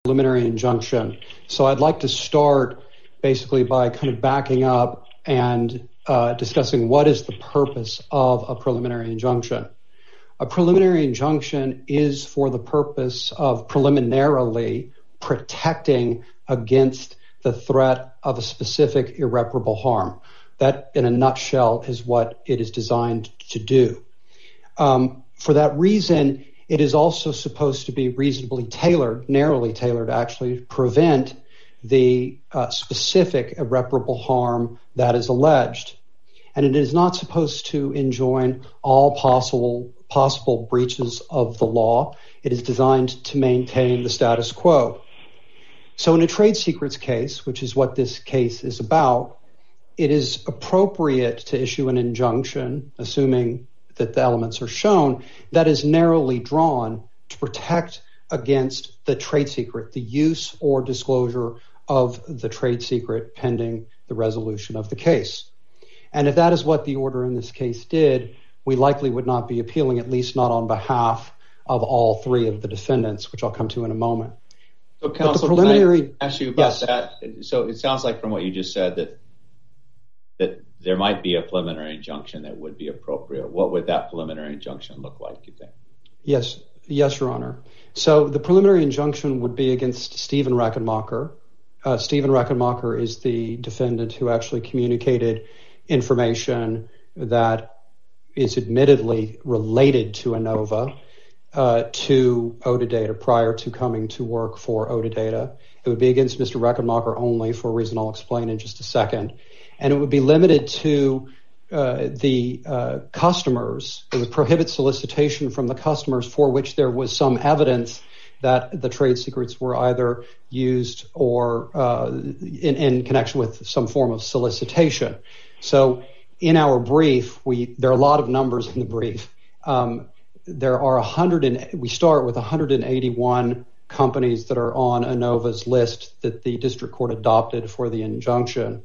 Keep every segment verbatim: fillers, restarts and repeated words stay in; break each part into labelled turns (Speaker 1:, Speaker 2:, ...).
Speaker 1: preliminary injunction. So I'd like to start basically by kind of backing up and uh, discussing what is the purpose of a preliminary injunction. A preliminary injunction is for the purpose of preliminarily protecting against the threat of a specific irreparable harm. That, in a nutshell, is what it is designed to do. Um, for that reason, it is also supposed to be reasonably tailored, narrowly tailored, actually, to prevent the uh, specific irreparable harm that is alleged. And it is not supposed to enjoin all possible possible breaches of the law. It is designed to maintain the status quo. So in a trade secrets case, which is what this case is about, it is appropriate to issue an injunction, assuming that the elements are shown, that is narrowly drawn to protect against the trade secret, the use or disclosure of the trade secret pending the resolution of the case. And if that is what the order in this case did, we likely would not be appealing, at least not on behalf of all three of the defendants, which I'll come to in a moment.
Speaker 2: So, counsel, preliminary... can I ask you about yes. that? So it sounds like from what you just said that that there might be a preliminary injunction that would be appropriate. What would that preliminary injunction look like, you think?
Speaker 1: Yes, yes, Your Honor. So the preliminary injunction would be against Stephen Rechenmacher. Uh, Stephen Rechenmacher is the defendant who actually communicated information that is admittedly related to ANOVA uh, to ODAData prior to coming to work for ODAData. It would be against Mister Rechenmacher only, for a reason I'll explain in just a second. And it would be limited to uh, the uh, customers. It would prohibit solicitation from the customers for which there was some evidence that the trade secrets were either used or uh, in, in connection with some form of solicitation. So in our brief, we there are a lot of numbers in the brief. Um, there are one hundred and we start with one hundred eighty-one companies that are on ANOVA's list that the district court adopted for the injunction.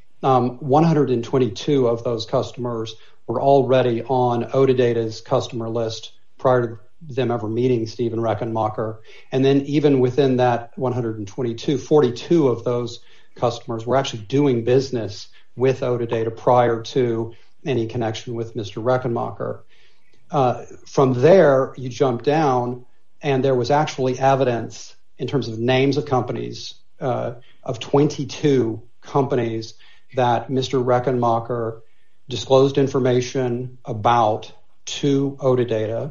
Speaker 1: Um, one hundred twenty-two of those customers were already on ODAData's customer list prior to them ever meeting Stephen Rechenmacher. And then even within that one hundred twenty-two, forty-two of those customers were actually doing business with ODAData prior to any connection with Mister Rechenmacher. Uh, from there, you jump down, and there was actually evidence in terms of names of companies, uh, of twenty-two companies that Mister Rechenmacher disclosed information about to ODAData.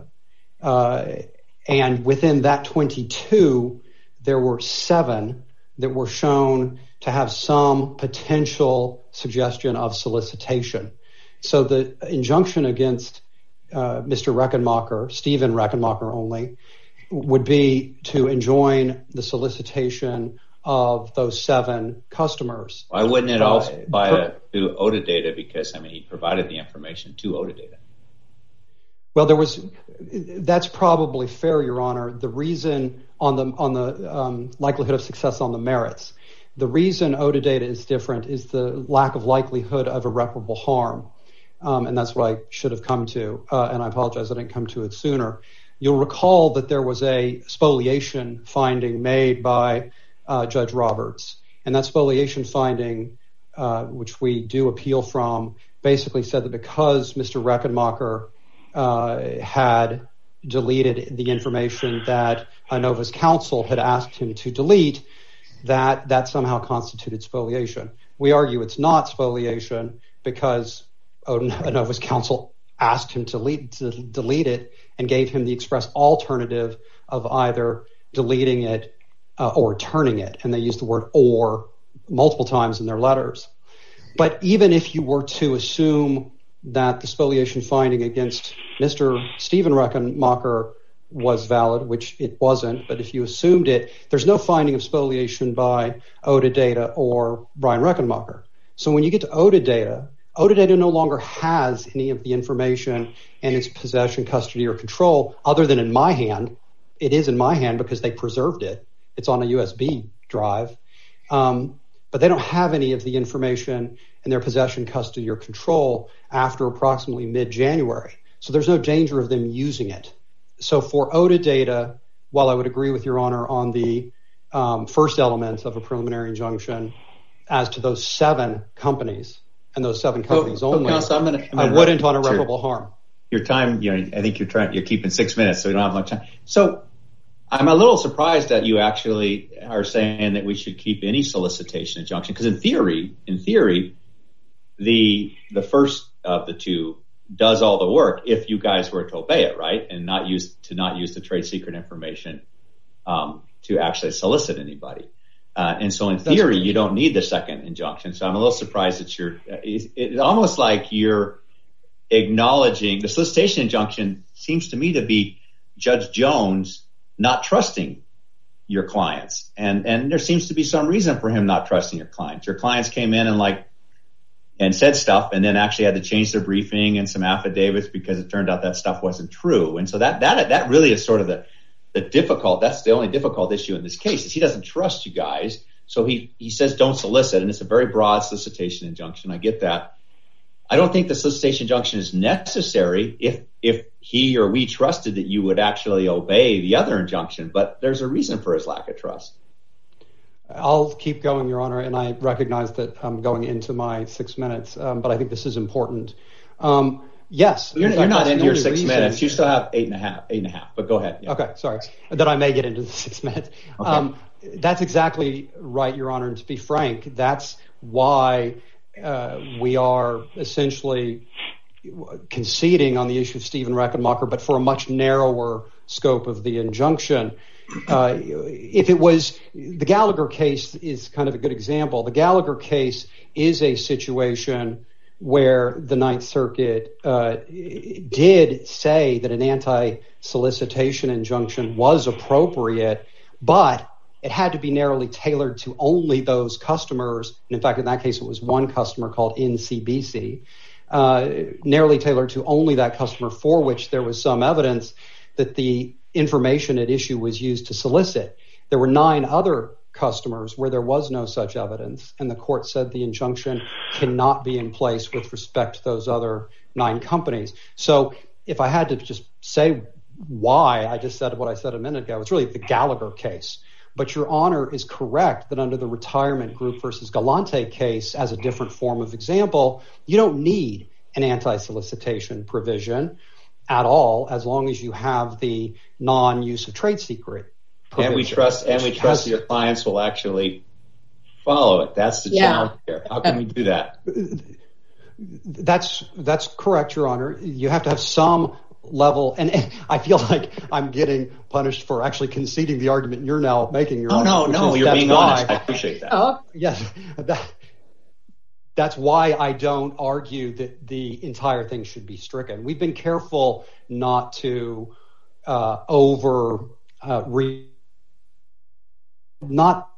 Speaker 1: Uh, and within that twenty-two, there were seven that were shown to have some potential suggestion of solicitation. So the injunction against uh, Mister Rechenmacher, Stephen Rechenmacher only, would be to enjoin the solicitation of those seven customers.
Speaker 2: Why wouldn't it all by uh, through ODAData? Because I mean, he provided the information to ODAData.
Speaker 1: Well, there was. That's probably fair, Your Honor. The reason on the on the um, likelihood of success on the merits, the reason ODAData is different is the lack of likelihood of irreparable harm, um, and that's what I should have come to. Uh, and I apologize, I didn't come to it sooner. You'll recall that there was a spoliation finding made by Uh, Judge Roberts. And that spoliation finding, uh, which we do appeal from, basically said that because Mister Rechenmacher uh, had deleted the information that ANOVA's counsel had asked him to delete, that that somehow constituted spoliation. We argue it's not spoliation because ANOVA's counsel asked him to, lead, to delete it and gave him the express alternative of either deleting it Uh, or turning it, and they use the word or multiple times in their letters. But even if you were to assume that the spoliation finding against Mister Stephen Rechenmacher was valid, which it wasn't, but if you assumed it, there's no finding of spoliation by ODAData or Brian Rechenmacher. So when you get to ODAData, ODAData no longer has any of the information in its possession, custody, or control, other than in my hand. It is in my hand because they preserved it. It's on a U S B drive. Um, but they don't have any of the information in their possession, custody, or control after approximately mid-January. So there's no danger of them using it. So for ODAData, while I would agree with Your Honor on the um, first element of a preliminary injunction as to those seven companies and those seven companies
Speaker 2: so,
Speaker 1: only,
Speaker 2: so counsel, I'm gonna, I'm gonna
Speaker 1: I wouldn't on irreparable harm.
Speaker 2: Your time, you know, I think you're trying, you're keeping six minutes, so we don't have much time. So I'm a little surprised that you actually are saying that we should keep any solicitation injunction, because in theory, in theory, the the first of the two does all the work if you guys were to obey it, right, and not use to not use the trade secret information um, to actually solicit anybody. Uh, and so in theory, you don't need the second injunction. So I'm a little surprised that you're. It's, it's almost like you're acknowledging the solicitation injunction seems to me to be Judge Jones not trusting your clients, and and there seems to be some reason for him not trusting your clients. Your clients came in and like and said stuff, and then actually had to change their briefing and some affidavits because it turned out that stuff wasn't true. And so that that that really is sort of the the difficult. That's the only difficult issue in this case is he doesn't trust you guys, so he he says don't solicit, and it's a very broad solicitation injunction. I get that. I don't think the solicitation injunction is necessary if if he or we trusted that you would actually obey the other injunction, but there's a reason for his lack of trust.
Speaker 1: I'll keep going, Your Honor, and I recognize that I'm going into my six minutes, um, but I think this is important. Um, yes.
Speaker 2: You're,
Speaker 1: fact,
Speaker 2: you're not into your six
Speaker 1: reason.
Speaker 2: minutes. You still have eight and a half, eight and a half, but go ahead. Yeah.
Speaker 1: Okay, sorry. That I may get into the six minutes. Okay. Um, that's exactly right, Your Honor, and to be frank, that's why uh, we are essentially conceding on the issue of Stephen Rechenmacher, but for a much narrower scope of the injunction. Uh, if it was the Gallagher case is kind of a good example. The Gallagher case is a situation where the Ninth Circuit uh, did say that an anti-solicitation injunction was appropriate, but it had to be narrowly tailored to only those customers. And in fact, in that case, it was one customer called N C B C, uh, narrowly tailored to only that customer for which there was some evidence that the information at issue was used to solicit. There were nine other customers where there was no such evidence, and the court said the injunction cannot be in place with respect to those other nine companies. So if I had to just say why I just said what I said a minute ago, it's really the Gallagher case. But Your Honor is correct that under the Retirement Group versus Galante case, as a different form of example, you don't need an anti-solicitation provision at all, as long as you have the non-use of trade secret provision.
Speaker 2: And we trust, and we trust has, your clients will actually follow it. That's the yeah. challenge here. How can we do that?
Speaker 1: That's that's correct, Your Honor. You have to have some level, and, and I feel like I'm getting punished for actually conceding the argument you're now making, Your
Speaker 2: oh,
Speaker 1: Honor.
Speaker 2: Oh no, no, you're being
Speaker 1: why,
Speaker 2: honest. I appreciate that.
Speaker 1: Oh yes, that, that's why I don't argue that the entire thing should be stricken. We've been careful not to uh, over uh, re- not.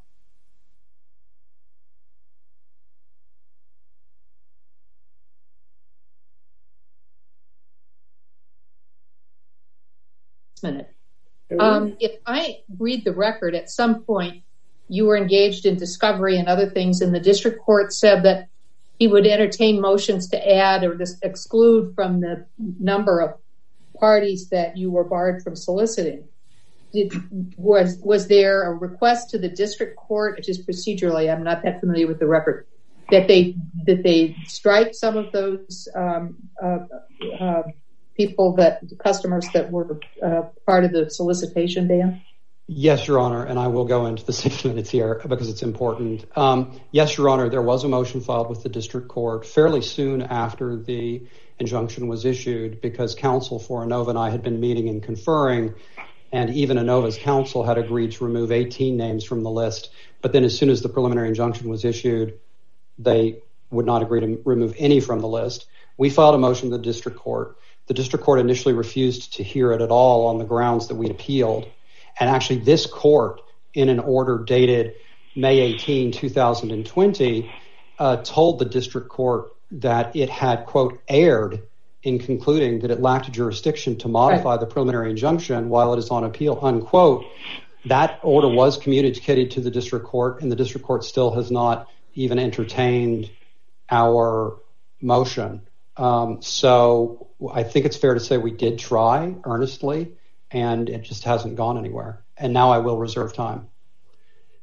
Speaker 3: Minute. Um, if I read the record, at some point you were engaged in discovery and other things, and the district court said that he would entertain motions to add or just exclude from the number of parties that you were barred from soliciting. Did, was was there a request to the district court, just procedurally, I'm not that familiar with the record, that they that they strike some of those um, uh, uh, people, that customers that were uh, part of the solicitation ban?
Speaker 1: Yes, Your Honor, and I will go into the six minutes here because it's important. Um, yes, Your Honor, there was a motion filed with the district court fairly soon after the injunction was issued, because counsel for Inova and I had been meeting and conferring, and even Inova's counsel had agreed to remove eighteen names from the list. But then as soon as the preliminary injunction was issued, they would not agree to remove any from the list. We filed a motion to the district court. The district court initially refused to hear it at all on the grounds that we'd appealed. And actually this court, in an order dated May eighteenth, twenty twenty, uh, told the district court that it had, quote, erred in concluding that it lacked jurisdiction to modify right. the preliminary injunction while it is on appeal, unquote. That order was communicated to the district court, and the district court still has not even entertained our motion. Um, so I think it's fair to say we did try earnestly, and it just hasn't gone anywhere. And now I will reserve time.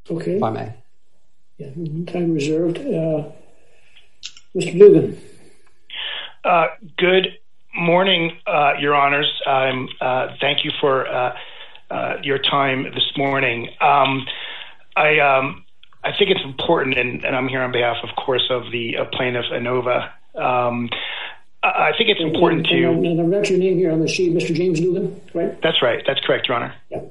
Speaker 4: Okay.
Speaker 1: If I may.
Speaker 4: Yeah, time reserved. Uh, Mister Dugan.
Speaker 5: Uh, good morning, uh, Your Honors. Um, uh, thank you for uh, uh, your time this morning. Um, I um, I think it's important, and, and I'm here on behalf, of course, of the uh, plaintiff Inova. Um, I think it's important
Speaker 4: and, and,
Speaker 5: to...
Speaker 4: And I've got your name here on the sheet, Mister James Dugan, right?
Speaker 5: That's right. That's correct, Your Honor.
Speaker 4: Yeah.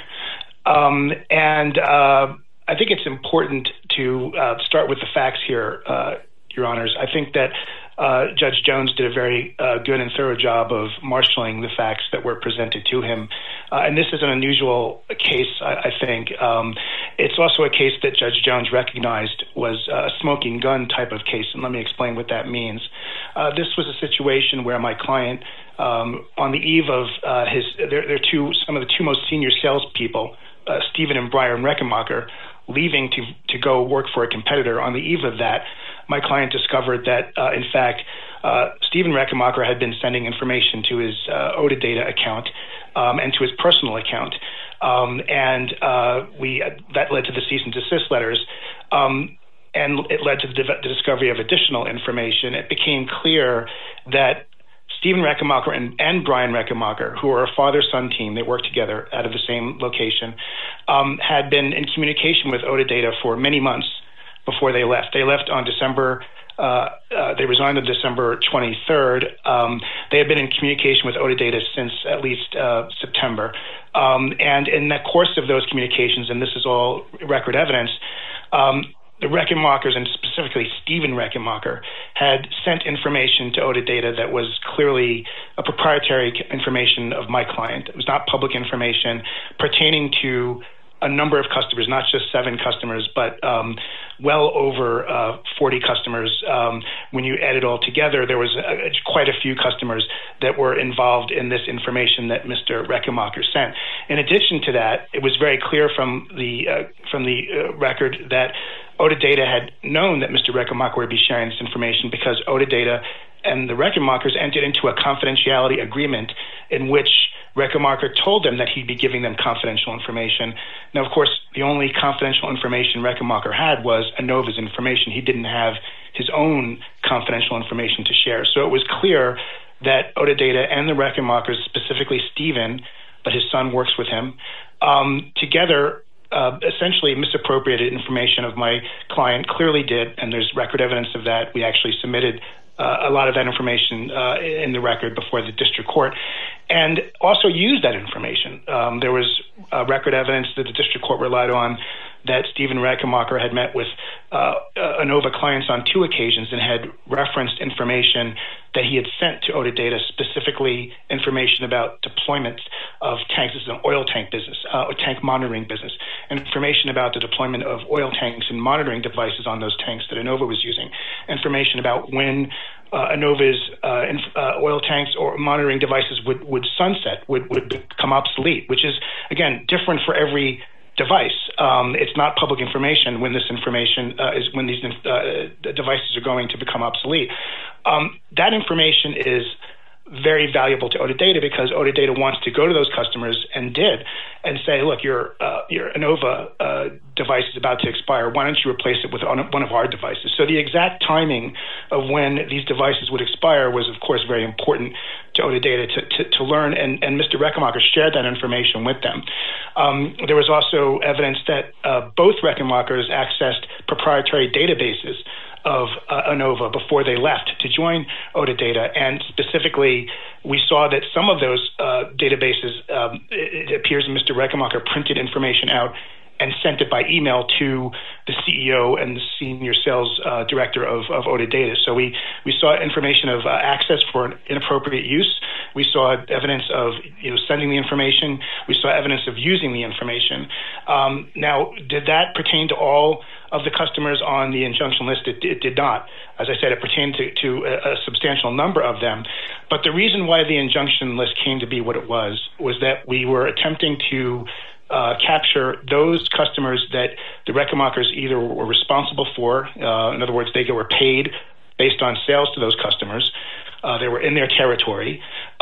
Speaker 5: Um, and uh, I think it's important to uh, start with the facts here, uh, Your Honors. I think that uh, Judge Jones did a very uh, good and thorough job of marshaling the facts that were presented to him. Uh, and this is an unusual case, I, I think. Um, it's also a case that Judge Jones recognized was a smoking gun type of case, and let me explain what that means. Uh, this was a situation where my client, um, on the eve of uh, his, they're, they're two, some of the two most senior salespeople, uh, Stephen and Brian Reckenmacher, leaving to, to go work for a competitor. On the eve of that, my client discovered that, uh, in fact, uh, Stephen Reckenmacher had been sending information to his uh, ODAData account um, and to his personal account. Um, and uh, we that led to the cease and desist letters. Um, and it led to the, the discovery of additional information. It became clear that Stephen Reckenmacher and, and Brian Reckenmacher, who are a father-son team, they worked together out of the same location, um, had been in communication with ODAData for many months before they left. They left on December, uh, uh, they resigned on December twenty-third. Um, they had been in communication with ODAData since at least uh, September. Um, and in the course of those communications, and this is all record evidence, um, the Reckenmachers, and specifically Stephen Reckenmacher, had sent information to ODAData that was clearly a proprietary information of my client. It was not public information pertaining to a number of customers, not just seven customers, but um, well over uh, forty customers. Um, when you add it all together, there was a, quite a few customers that were involved in this information that Mister Reckenmacher sent. In addition to that, it was very clear from the uh, from the uh, record that ODAData had known that Mister Reckenmacher would be sharing this information because ODAData and the Reckenmachers entered into a confidentiality agreement in which Reckenmacher told them that he'd be giving them confidential information. Now, of course, the only confidential information Reckenmacher had was Inova's information. He didn't have his own confidential information to share. So it was clear that ODAData and the Reckenmachers, specifically Stephen, but his son works with him, um, together uh, essentially misappropriated information of my client, clearly did, and there's record evidence of that. We actually submitted Uh, a lot of that information uh, in the record before the district court, and also used that information. Um, there was uh, record evidence that the district court relied on that Stephen Reckenmacher had met with uh, uh, Inova clients on two occasions and had referenced information that he had sent to ODAData, specifically information about deployment of tanks. This is an oil tank business, uh, a tank monitoring business, information about the deployment of oil tanks and monitoring devices on those tanks that Inova was using, information about when uh, Inova's uh, inf- uh, oil tanks or monitoring devices would, would sunset, would, would become obsolete, which is, again, different for every device. Um, it's not public information when this information uh, is when these uh, devices are going to become obsolete. Um, that information is very valuable to ODAData because ODAData wants to go to those customers and did and say, look, your uh, your Inova uh, device is about to expire. Why don't you replace it with one of our devices? So the exact timing of when these devices would expire was, of course, very important to ODAData to, to, to learn, and, and Mister Reckenmacher shared that information with them. Um, there was also evidence that uh, both Reckenmachers accessed proprietary databases of uh, Inova before they left to join ODAData, and specifically, we saw that some of those uh, databases, um, it, it appears Mister Reckenmacher printed information out and sent it by email to the C E O and the senior sales uh, director of, of ODAData. So we, we saw information of uh, access for inappropriate use. We saw evidence of you know sending the information. We saw evidence of using the information. Um, now, did that pertain to all of the customers on the injunction list? It, it did not. As I said, it pertained to, to a, a substantial number of them. But the reason why the injunction list came to be what it was was that we were attempting to Uh, capture those customers that the Reckenmachers either were responsible for. Uh, in other words, they were paid based on sales to those customers. Uh, they were in their territory.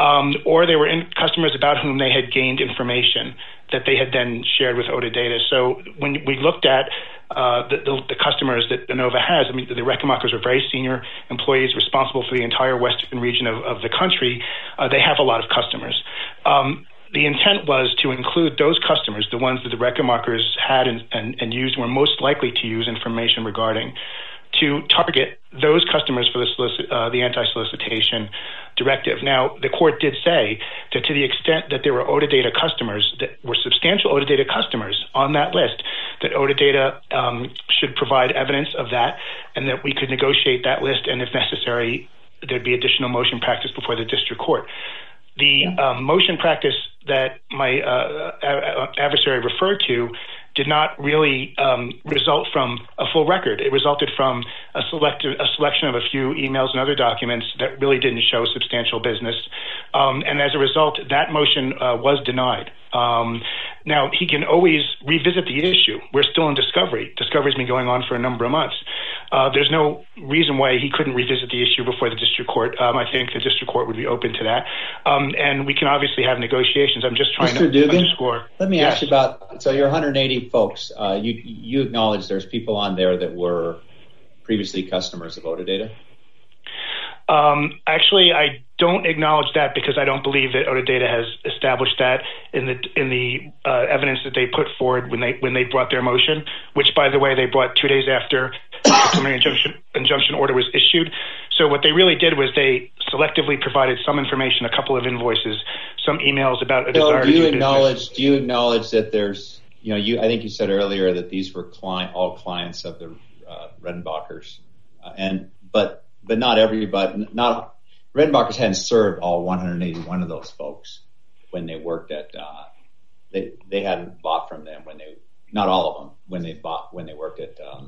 Speaker 5: um, or they were in customers about whom they had gained information that they had then shared with OdaData. So when we looked at uh, the, the, the customers that Inova has, I mean, the Rechenmachers are very senior employees responsible for the entire western region of, of the country. Uh, they have a lot of customers. Um, the intent was to include those customers, the ones that the Rechenmachers had and, and, and used, were most likely to use information regarding, to target those customers for the, solicit, uh, the anti-solicitation directive. Now, the court did say that to the extent that there were OdaData customers that were substantial OdaData customers on that list, that OdaData um, should provide evidence of that, and that we could negotiate that list, and if necessary, there'd be additional motion practice before the district court. The um, motion practice that my uh, adversary referred to did not really um, result from a full record. It resulted from a, select- a selection of a few emails and other documents that really didn't show substantial business. Um, and as a result, that motion uh, was denied. Um, now, he can always revisit the issue. We're still in discovery. Discovery's been going on for a number of months. Uh, there's no reason why he couldn't revisit the issue before the district court. Um, I think the district court would be open to that. Um, and we can obviously have negotiations. I'm just trying
Speaker 2: Mister
Speaker 5: to
Speaker 2: Dugan,
Speaker 5: underscore.
Speaker 2: Let me
Speaker 5: yes.
Speaker 2: ask you about, so your one hundred eighty folks, uh, you, you acknowledge there's people on there that were previously customers of OdaData?
Speaker 5: Um, actually, I don't acknowledge that because I don't believe that OdaData has established that in the in the uh, evidence that they put forward when they when they brought their motion, which, by the way, they brought two days after the preliminary injunction, injunction order was issued. So what they really did was they selectively provided some information, a couple of invoices, some emails about a desire
Speaker 2: so do you
Speaker 5: to do
Speaker 2: acknowledge?
Speaker 5: business.
Speaker 2: Do you acknowledge that there's, you know, you I think you said earlier that these were client all clients of the uh, Redenbachers, uh, and but. But not everybody, not Redenbachers hadn't served all one hundred eighty-one of those folks when they worked at, uh, they, they hadn't bought from them when they, not all of them, when they bought, when they worked at, um,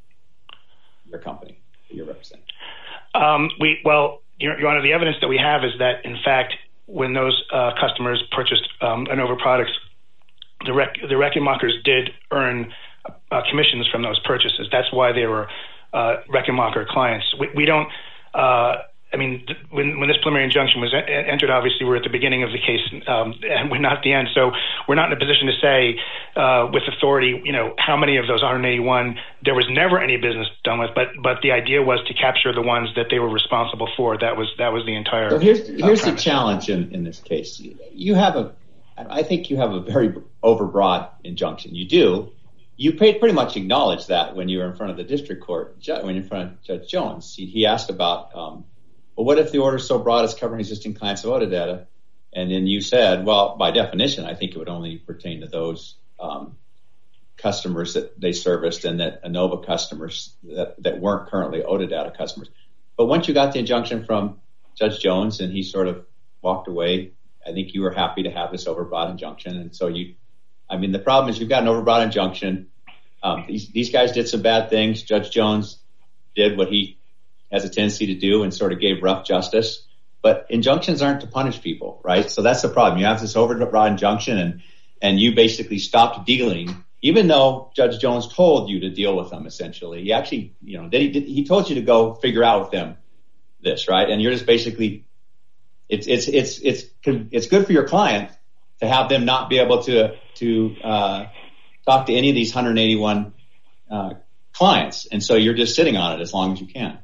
Speaker 2: your company that you're representing.
Speaker 5: Um, we, well, Your, Your Honor, the evidence that we have is that, in fact, when those, uh, customers purchased, um, Inova products, the rec, the Rechenmachers did earn, uh, commissions from those purchases. That's why they were, Uh, Rechenmacher clients. We, we don't, uh, I mean, th- when, when this preliminary injunction was en- entered, obviously we're at the beginning of the case, um, and we're not at the end. So we're not in a position to say uh, with authority, you know, how many of those one hundred eighty-one there was never any business done with. But but the idea was to capture the ones that they were responsible for. That was that was the entire.
Speaker 2: So here's here's
Speaker 5: uh,
Speaker 2: the challenge in, in this case. You have a, I think you have a very overbroad injunction. You do. You pretty much acknowledged that when you were in front of the district court, when you're in front of Judge Jones. He, he asked about, um, well, what if the order is so broad as covering existing clients of OdaData? And then you said, well, by definition, I think it would only pertain to those um, customers that they serviced and that Inova customers that, that weren't currently OdaData customers. But once you got the injunction from Judge Jones and he sort of walked away, I think you were happy to have this overbroad injunction. And so you, I mean, the problem is you've got an overbroad injunction. Um, these, these guys did some bad things. Judge Jones did what he has a tendency to do and sort of gave rough justice. But injunctions aren't to punish people, right? So that's the problem. You have this overbroad injunction and, and you basically stopped dealing, even though Judge Jones told you to deal with them, essentially. He actually, you know, did he, did, he told you to go figure out with them this, right? And you're just basically, it's, it's, it's, it's, it's good for your client to have them not be able to, to, uh, talk to any of these one hundred eighty-one, uh, clients. And so you're just sitting on it as long as you can.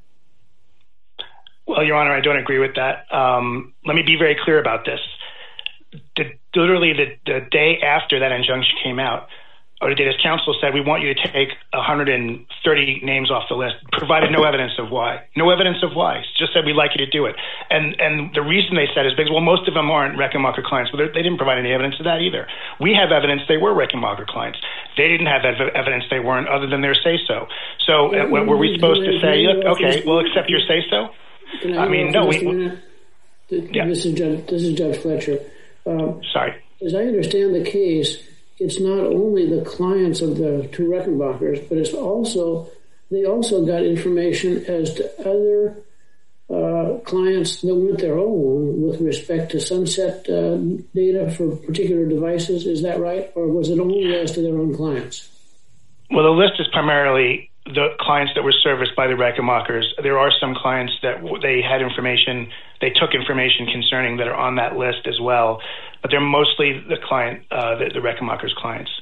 Speaker 5: Well, Your Honor, I don't agree with that. Um, let me be very clear about this. The, literally the, the day after that injunction came out, OdaData's counsel said, we want you to take one hundred thirty names off the list, provided no evidence of why. No evidence of why. Just said, we'd like you to do it. And and the reason they said is because, well, most of them aren't Rechenmacher clients, but they didn't provide any evidence of that either. We have evidence they were Rechenmacher clients. They didn't have ev- evidence they weren't other than their say-so. So uh, were we supposed to say, okay, we'll accept your say-so? I, I mean, no. We,
Speaker 4: yeah. This is Judge, this is Judge Fletcher. Um,
Speaker 5: Sorry.
Speaker 4: As I understand the case, it's not only the clients of the two Rechenbachers, but it's also, they also got information as to other uh, clients that weren't their own with respect to sunset uh, data for particular devices. Is that right? Or was it only as to their own clients?
Speaker 5: Well, the list is primarily the clients that were serviced by the Reckenbachers. There are some clients that they had information, they took information concerning that are on that list as well, but they're mostly the client, uh, the, the Reckenbachers clients.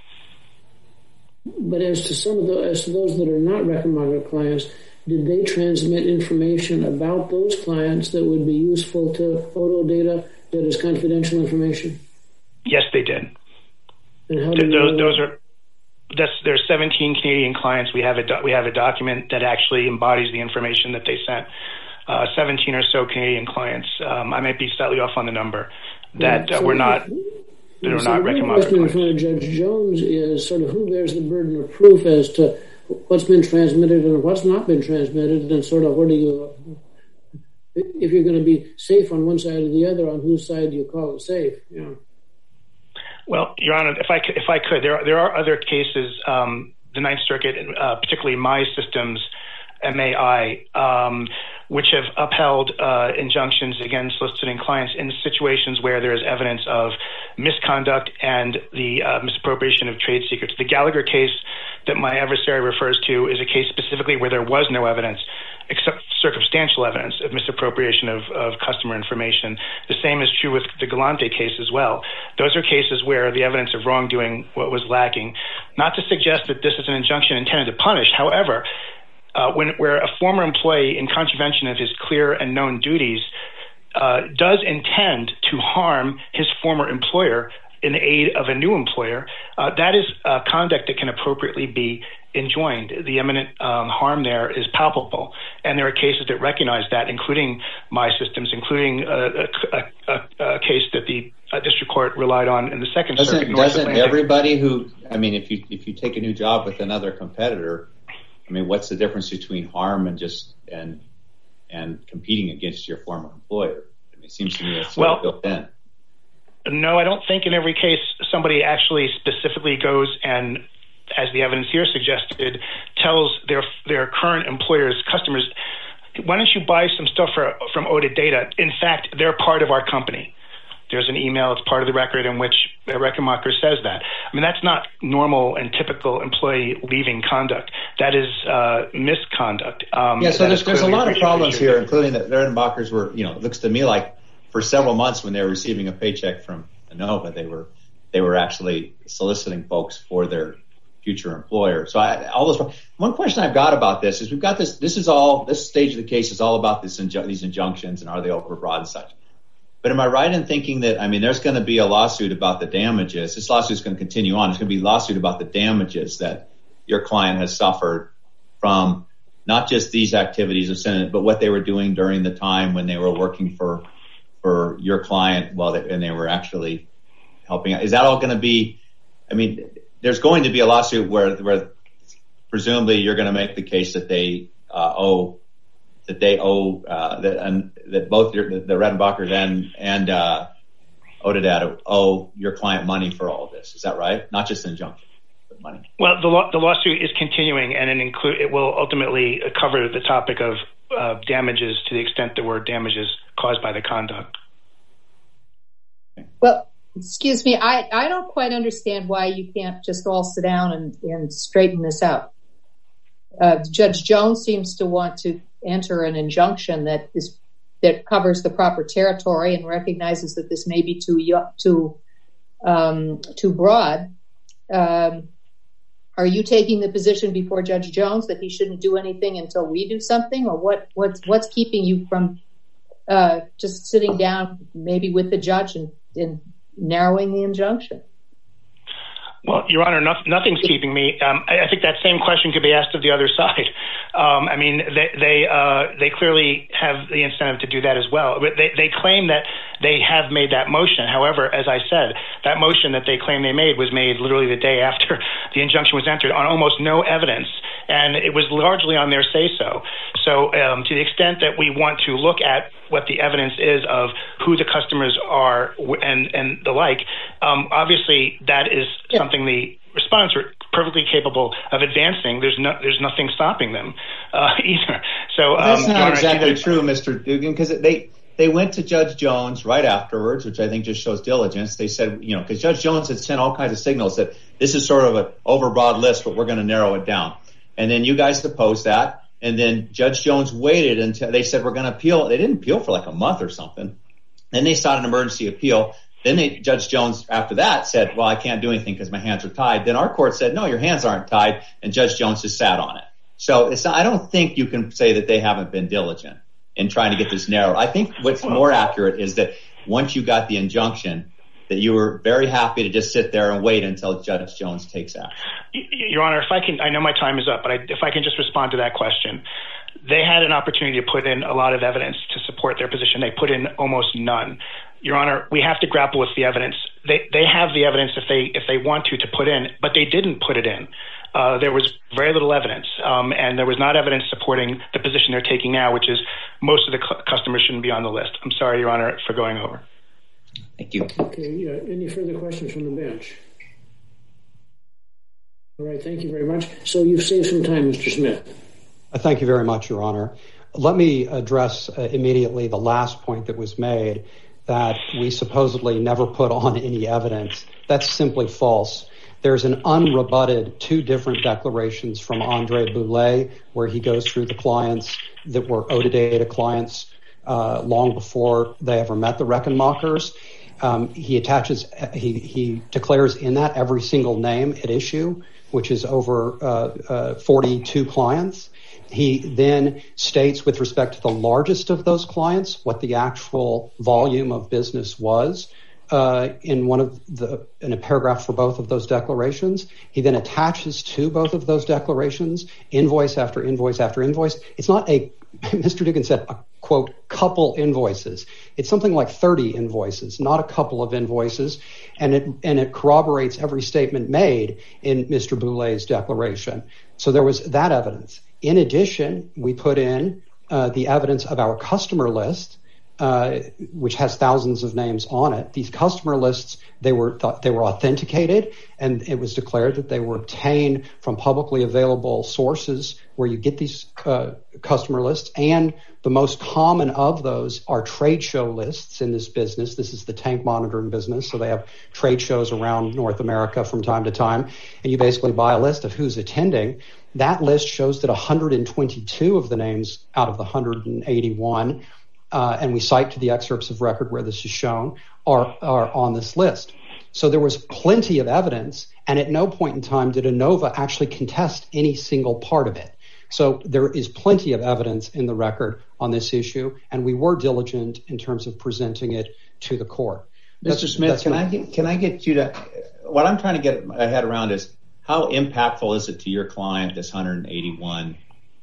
Speaker 4: But as to some of the, as to those that are not Reckenbacher clients, did they transmit information about those clients that would be useful to photo data that is confidential information?
Speaker 5: Yes, they did.
Speaker 4: And how did
Speaker 5: those, those are that's there's seventeen Canadian clients. We have a we have a document that actually embodies the information that they sent. Uh, seventeen or so Canadian clients. Um, I might be slightly off on the number that yeah, so uh, were not. That are
Speaker 4: so
Speaker 5: not Reckenbacher
Speaker 4: clients. The question in front of Judge Jones is sort of who bears the burden of proof as to what's been transmitted and what's not been transmitted, and sort of where do you, if you're going to be safe on one side or the other, on whose side do you call it safe? You know.
Speaker 5: Well, Your Honor, if I could, if I could, there are, there are other cases. Um, the Ninth Circuit, uh, particularly My Systems, M A I, um, which have upheld uh, injunctions against soliciting clients in situations where there is evidence of misconduct and the uh, misappropriation of trade secrets. The Gallagher case that my adversary refers to is a case specifically where there was no evidence, except circumstantial evidence of misappropriation of, of customer information. The same is true with the Galante case as well. Those are cases where the evidence of wrongdoing was lacking. Not to suggest that this is an injunction intended to punish. However, uh, when where a former employee, in contravention of his clear and known duties, uh, does intend to harm his former employer in aid of a new employer, uh, that is uh, conduct that can appropriately be enjoined. The imminent um, harm there is palpable, and there are cases that recognize that, including My Systems, including a, a, a, a case that the uh, district court relied on in the Second
Speaker 2: doesn't,
Speaker 5: Circuit. North
Speaker 2: doesn't
Speaker 5: Atlantic.
Speaker 2: Everybody who, I mean, if you if you take a new job with another competitor, I mean, what's the difference between harm and just and and competing against your former employer? I mean, it seems to me that's
Speaker 5: well,
Speaker 2: built in.
Speaker 5: No, I don't think in every case somebody actually specifically goes and, as the evidence here suggested, tells their their current employers, customers, why don't you buy some stuff for, from O D A Data? In fact, they're part of our company. There's an email, it's part of the record in which Reckenbacher says that. I mean, that's not normal and typical employee leaving conduct. That is uh, misconduct. Um,
Speaker 2: yeah, so there's, there's a lot of problems here, including that Reckenbachers were, you know, it looks to me like for several months when they were receiving a paycheck from Inova, they were they were actually soliciting folks for their future employer. So I, all those. One question I've got about this is we've got this. This is all. This stage of the case is all about this inju- these injunctions and are they overbroad and such. But am I right in thinking that, I mean, there's going to be a lawsuit about the damages. This lawsuit is going to continue on. There's going to be a lawsuit about the damages that your client has suffered from not just these activities of Senate, but what they were doing during the time when they were working for for your client while they, and they were actually helping out. Is that all going to be, I mean, there's going to be a lawsuit where, where presumably you're going to make the case that they uh, owe, that they owe, uh, that, and that both your, the, the Reckenbachers and, and uh, O D A Data owe your client money for all of this. Is that right? Not just an injunction, but money.
Speaker 5: Well, the, law, the lawsuit is continuing, and it, include, it will ultimately cover the topic of uh, damages to the extent there were damages caused by the conduct.
Speaker 3: Well, excuse me, I, I don't quite understand why you can't just all sit down and, and straighten this out. Uh, Judge Jones seems to want to enter an injunction that is that covers the proper territory and recognizes that this may be too too um, too broad. Um, are you taking the position before Judge Jones that he shouldn't do anything until we do something, or what? What's what's keeping you from uh, just sitting down, maybe with the judge and, and narrowing the injunction?
Speaker 5: Well, Your Honor, no, nothing's keeping me. Um, I, I think that same question could be asked of the other side. Um, I mean, they they, uh, they clearly have the incentive to do that as well. But they, they claim that they have made that motion. However, as I said, that motion that they claim they made was made literally the day after the injunction was entered on almost no evidence, and it was largely on their say-so. So um, to the extent that we want to look at what the evidence is of who the customers are and, and the like, um, obviously that is yeah. something the respondents are perfectly capable of advancing. There's no, there's nothing stopping them uh, either. So um,
Speaker 2: that's not Honor, exactly true, Mister Dugan, because they they went to Judge Jones right afterwards, which I think just shows diligence. They said, you know, because Judge Jones had sent all kinds of signals that this is sort of an overbroad list, but we're going to narrow it down. and then you guys opposed that, and then Judge Jones waited until they said we're going to appeal. They didn't appeal for like a month or something. Then they sought an emergency appeal. Then they, Judge Jones, after that, said, well, I can't do anything because my hands are tied. Then our court said, no, your hands aren't tied, and Judge Jones just sat on it. So it's not, I don't think you can say that they haven't been diligent in trying to get this narrowed. I think what's more accurate is that once you got the injunction, that you were very happy to just sit there and wait until Judge Jones takes action.
Speaker 5: Your Honor, if I can, I know my time is up, but I, if I can just respond to that question. They had an opportunity to put in a lot of evidence to support their position. They put in almost none. Your Honor, we have to grapple with the evidence. They they have the evidence if they if they want to to put in, but they didn't put it in. Uh, there was very little evidence, um, and there was not evidence supporting the position they're taking now, which is most of the cu- customers shouldn't be on the list. I'm sorry, Your Honor, for going over.
Speaker 2: Thank you.
Speaker 4: Okay. Uh, any further questions from the bench? All right. Thank you very much. So you've saved some time, Mister Smith.
Speaker 1: Thank you very much, Your Honor. Let me address uh, immediately the last point that was made, that we supposedly never put on any evidence. That's simply false. There's an unrebutted two different declarations from Andre Boulay, where he goes through the clients that were Odidata clients uh, long before they ever met the Rechenmachers. Um, he attaches, he, he declares in that every single name at issue, which is over uh, uh, forty-two clients. He then states with respect to the largest of those clients what the actual volume of business was uh, in one of the in a paragraph for both of those declarations. He then attaches to both of those declarations invoice after invoice after invoice. It's not a, Mister Dugan said, a quote, couple invoices. It's something like thirty invoices, not a couple of invoices, and it and it corroborates every statement made in Mister Boulay's declaration. So there was that evidence. In addition, we put in uh, the evidence of our customer list, uh, which has thousands of names on it. These customer lists, they were th- they were authenticated, and it was declared that they were obtained from publicly available sources where you get these uh, customer lists. And the most common of those are trade show lists in this business. This is the tank monitoring business, so they have trade shows around North America from time to time, and you basically buy a list of who's attending. That list shows that one hundred twenty-two of the names out of the one hundred eighty-one, uh, and we cite to the excerpts of record where this is shown, are, are on this list. So there was plenty of evidence, and at no point in time did ANOVA actually contest any single part of it. So there is plenty of evidence in the record on this issue, and we were diligent in terms of presenting it to the court.
Speaker 2: Mister Smith, can I get, can I get you to, what I'm trying to get my head around is, how impactful is it to your client, this one hundred eighty-one?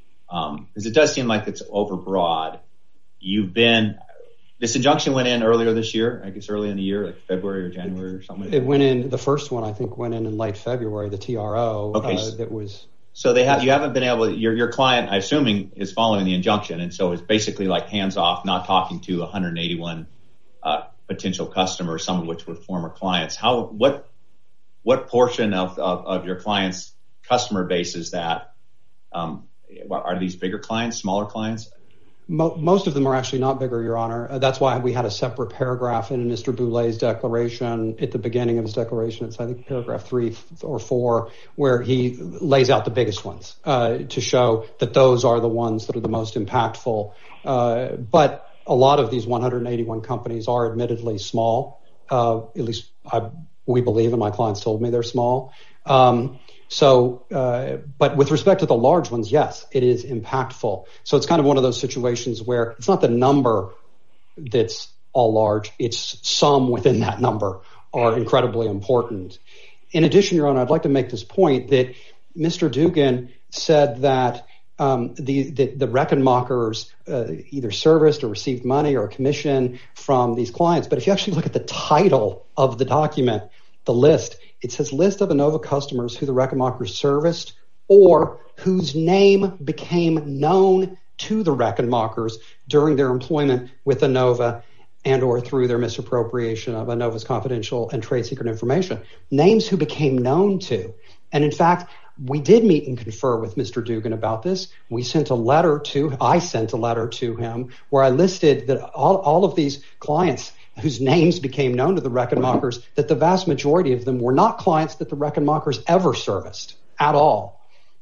Speaker 2: Um, because it does seem like it's overbroad. You've been, this injunction went in earlier this year, I guess early in the year, like February or January or something.
Speaker 1: It went in, the first one I think went in in late February, the T R O.
Speaker 2: Okay.
Speaker 1: Uh, that was.
Speaker 2: So they have, you haven't been able to, your, your client, I assuming, is following the injunction, and so it's basically like hands off, not talking to one hundred eighty-one uh, potential customers, some of which were former clients. How, what, What portion of, of, of your client's customer base is that? Um, are these bigger clients, smaller clients?
Speaker 1: Mo- most of them are actually not bigger, Your Honor. Uh, that's why we had a separate paragraph in Mister Boulay's declaration at the beginning of his declaration. It's, I think, paragraph three or four, where he lays out the biggest ones uh, to show that those are the ones that are the most impactful. Uh, but a lot of these one hundred eighty-one companies are admittedly small, uh, at least I we believe, and my clients told me they're small. Um, so, uh, but with respect to the large ones, yes, it is impactful. So it's kind of one of those situations where it's not the number that's all large, it's some within that number are incredibly important. In addition, Your Honor, I'd like to make this point that Mister Dugan said that um, the, the, the Rechenmachers uh, either serviced or received money or a commission from these clients. But if you actually look at the title of the document, the list, it says list of ANOVA customers who the Rechenmachers serviced or whose name became known to the Rechenmachers during their employment with ANOVA and or through their misappropriation of ANOVA's confidential and trade secret information. Names who became known to. And in fact, we did meet and confer with Mister Dugan about this. We sent a letter to, I sent a letter to him where I listed that all, all of these clients whose names became known to the Rechenmachers, that the vast majority of them were not clients that the Rechenmachers ever serviced at all.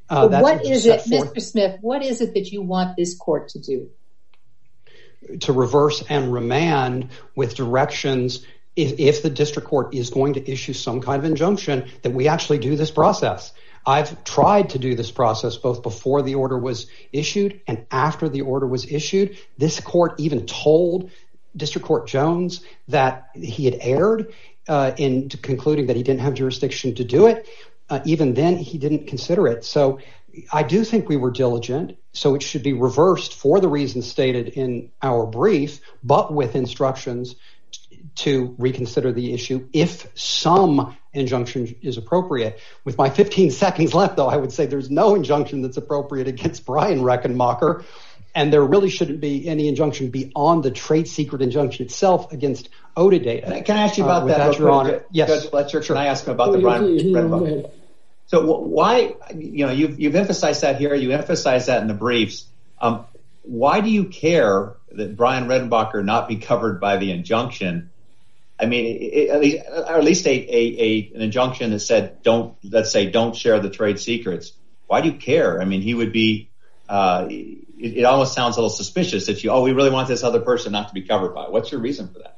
Speaker 3: Uh, that's what is it, Mister Smith, what is it that you want this court to do?
Speaker 1: To reverse and remand with directions if, if the district court is going to issue some kind of injunction that we actually do this process. I've tried to do this process both before the order was issued and after the order was issued. This court even told District Court Jones that he had erred uh, in concluding that he didn't have jurisdiction to do it. Uh, even then, he didn't consider it. So I do think we were diligent. So it should be reversed for the reasons stated in our brief, but with instructions to reconsider the issue if some injunction is appropriate. With my fifteen seconds left, though, I would say there's no injunction that's appropriate against Brian Reckenmacher, and there really shouldn't be any injunction beyond the trade secret injunction itself against ODAData.
Speaker 2: Can I ask you about uh, that,
Speaker 1: that Your Honor? Yes.
Speaker 2: Judge Fletcher, sure. Can I ask him about oh, the Brian Reckenmacher? So why, you know, you've, you've emphasized that here, you emphasized that in the briefs. Um, why do you care that Brian Reckenmacher not be covered by the injunction? I mean, it, at least, or at least a, a, a an injunction that said, don't, let's say, don't share the trade secrets. Why do you care? I mean, he would be, uh, it, it almost sounds a little suspicious that you, oh, we really want this other person not to be covered by it. What's your reason for that?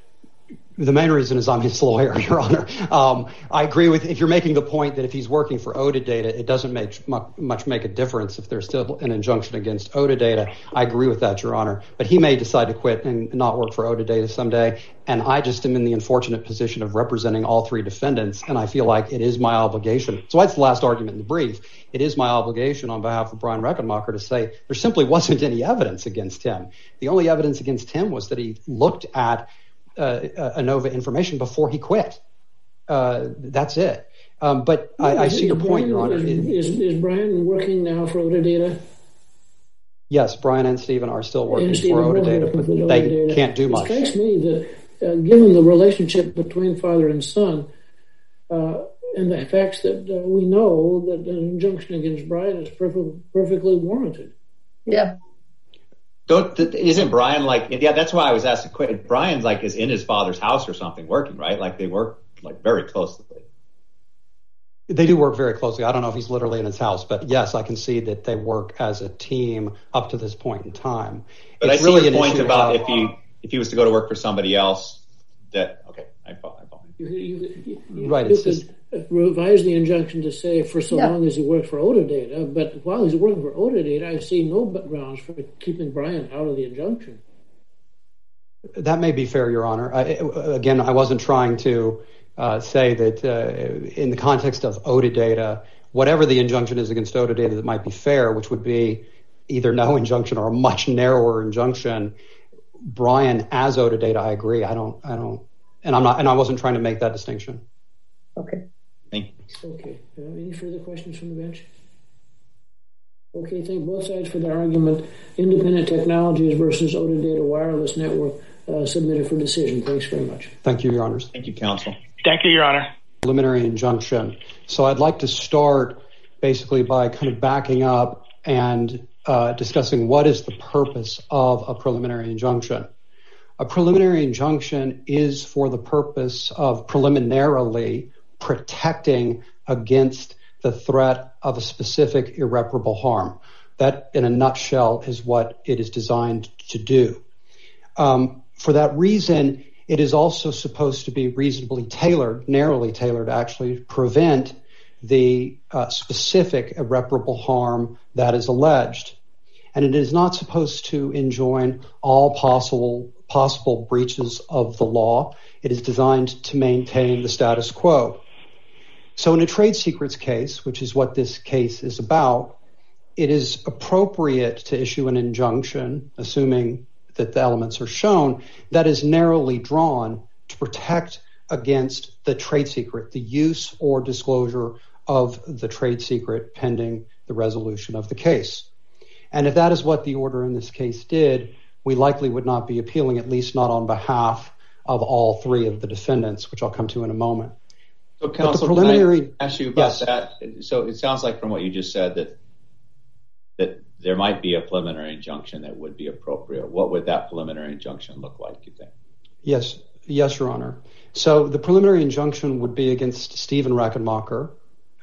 Speaker 1: The main reason is I'm his lawyer, Your Honor. Um, I agree with, if you're making the point that if he's working for ODAData, it doesn't make much, much make a difference if there's still an injunction against ODAData. I agree with that, Your Honor. But he may decide to quit and not work for ODAData someday. And I just am in the unfortunate position of representing all three defendants. And I feel like it is my obligation. So that's the last argument in the brief. It is my obligation on behalf of Brian Reckenmacher to say there simply wasn't any evidence against him. The only evidence against him was that he looked at Uh, ANOVA information before he quit. Uh, that's it. Um, but I, I see your point, Your Honor.
Speaker 4: Is, is Brian working now for ODAData?
Speaker 1: Yes, Brian and Stephen are still working for ODAData, but they ODAData. can't do much.
Speaker 4: It strikes me that uh, given the relationship between father and son uh, and the facts that uh, we know that an injunction against Brian is perfectly, perfectly warranted.
Speaker 3: Yeah.
Speaker 2: Don't, isn't Brian like, yeah, that's why I was asked to quit. Brian like is in his father's house or something working, right? Like they work like very closely.
Speaker 1: They do work very closely. I don't know if he's literally in his house, but yes, I can see that they work as a team up to this point in time.
Speaker 2: But it's I see really your point about if he, if he was to go to work for somebody else that, okay, I follow. I follow.
Speaker 4: You, you, you,
Speaker 1: right.
Speaker 4: You
Speaker 1: it's
Speaker 4: could
Speaker 1: just,
Speaker 4: revise the injunction to say for so
Speaker 3: yeah.
Speaker 4: long as he worked for ODAData, but while he's working for ODAData, I see no grounds for keeping Brian out of the injunction.
Speaker 1: That may be fair, Your Honor. I, again, I wasn't trying to uh, say that uh, in the context of ODAData, whatever the injunction is against ODAData that might be fair, which would be either no injunction or a much narrower injunction. Brian as ODAData, I agree. I don't, I don't, and I'm not, and I wasn't trying to make that distinction.
Speaker 3: Okay.
Speaker 2: Thank you.
Speaker 4: Okay. Uh, any further questions from the bench? Okay, thank both sides for their argument. Independent Technologies versus ODAData Wireless Network uh, submitted for decision. Thanks very much.
Speaker 1: Thank you, Your Honors.
Speaker 2: Thank you, counsel.
Speaker 5: Thank you, Your Honor.
Speaker 1: Preliminary injunction. So I'd like to start basically by kind of backing up and uh, discussing what is the purpose of a preliminary injunction. A preliminary injunction is for the purpose of preliminarily protecting against the threat of a specific irreparable harm. That, in a nutshell, is what it is designed to do. Um, for that reason, it is also supposed to be reasonably tailored, narrowly tailored, actually, to prevent the uh, specific irreparable harm that is alleged. And it is not supposed to enjoin all possible possible breaches of the law. It is designed to maintain the status quo. So in a trade secrets case, which is what this case is about, it is appropriate to issue an injunction, assuming that the elements are shown, that is narrowly drawn to protect against the trade secret, the use or disclosure of the trade secret pending the resolution of the case. And if that is what the order in this case did, we likely would not be appealing, at least not on behalf of all three of the defendants, which I'll come to in a moment.
Speaker 2: So, counsel, preliminary... can I ask you about yes. that? So it sounds like from what you just said that that there might be a preliminary injunction that would be appropriate. What would that preliminary injunction look like, you think?
Speaker 1: Yes, yes, Your Honor. So the preliminary injunction would be against Stephen Reckenmacher,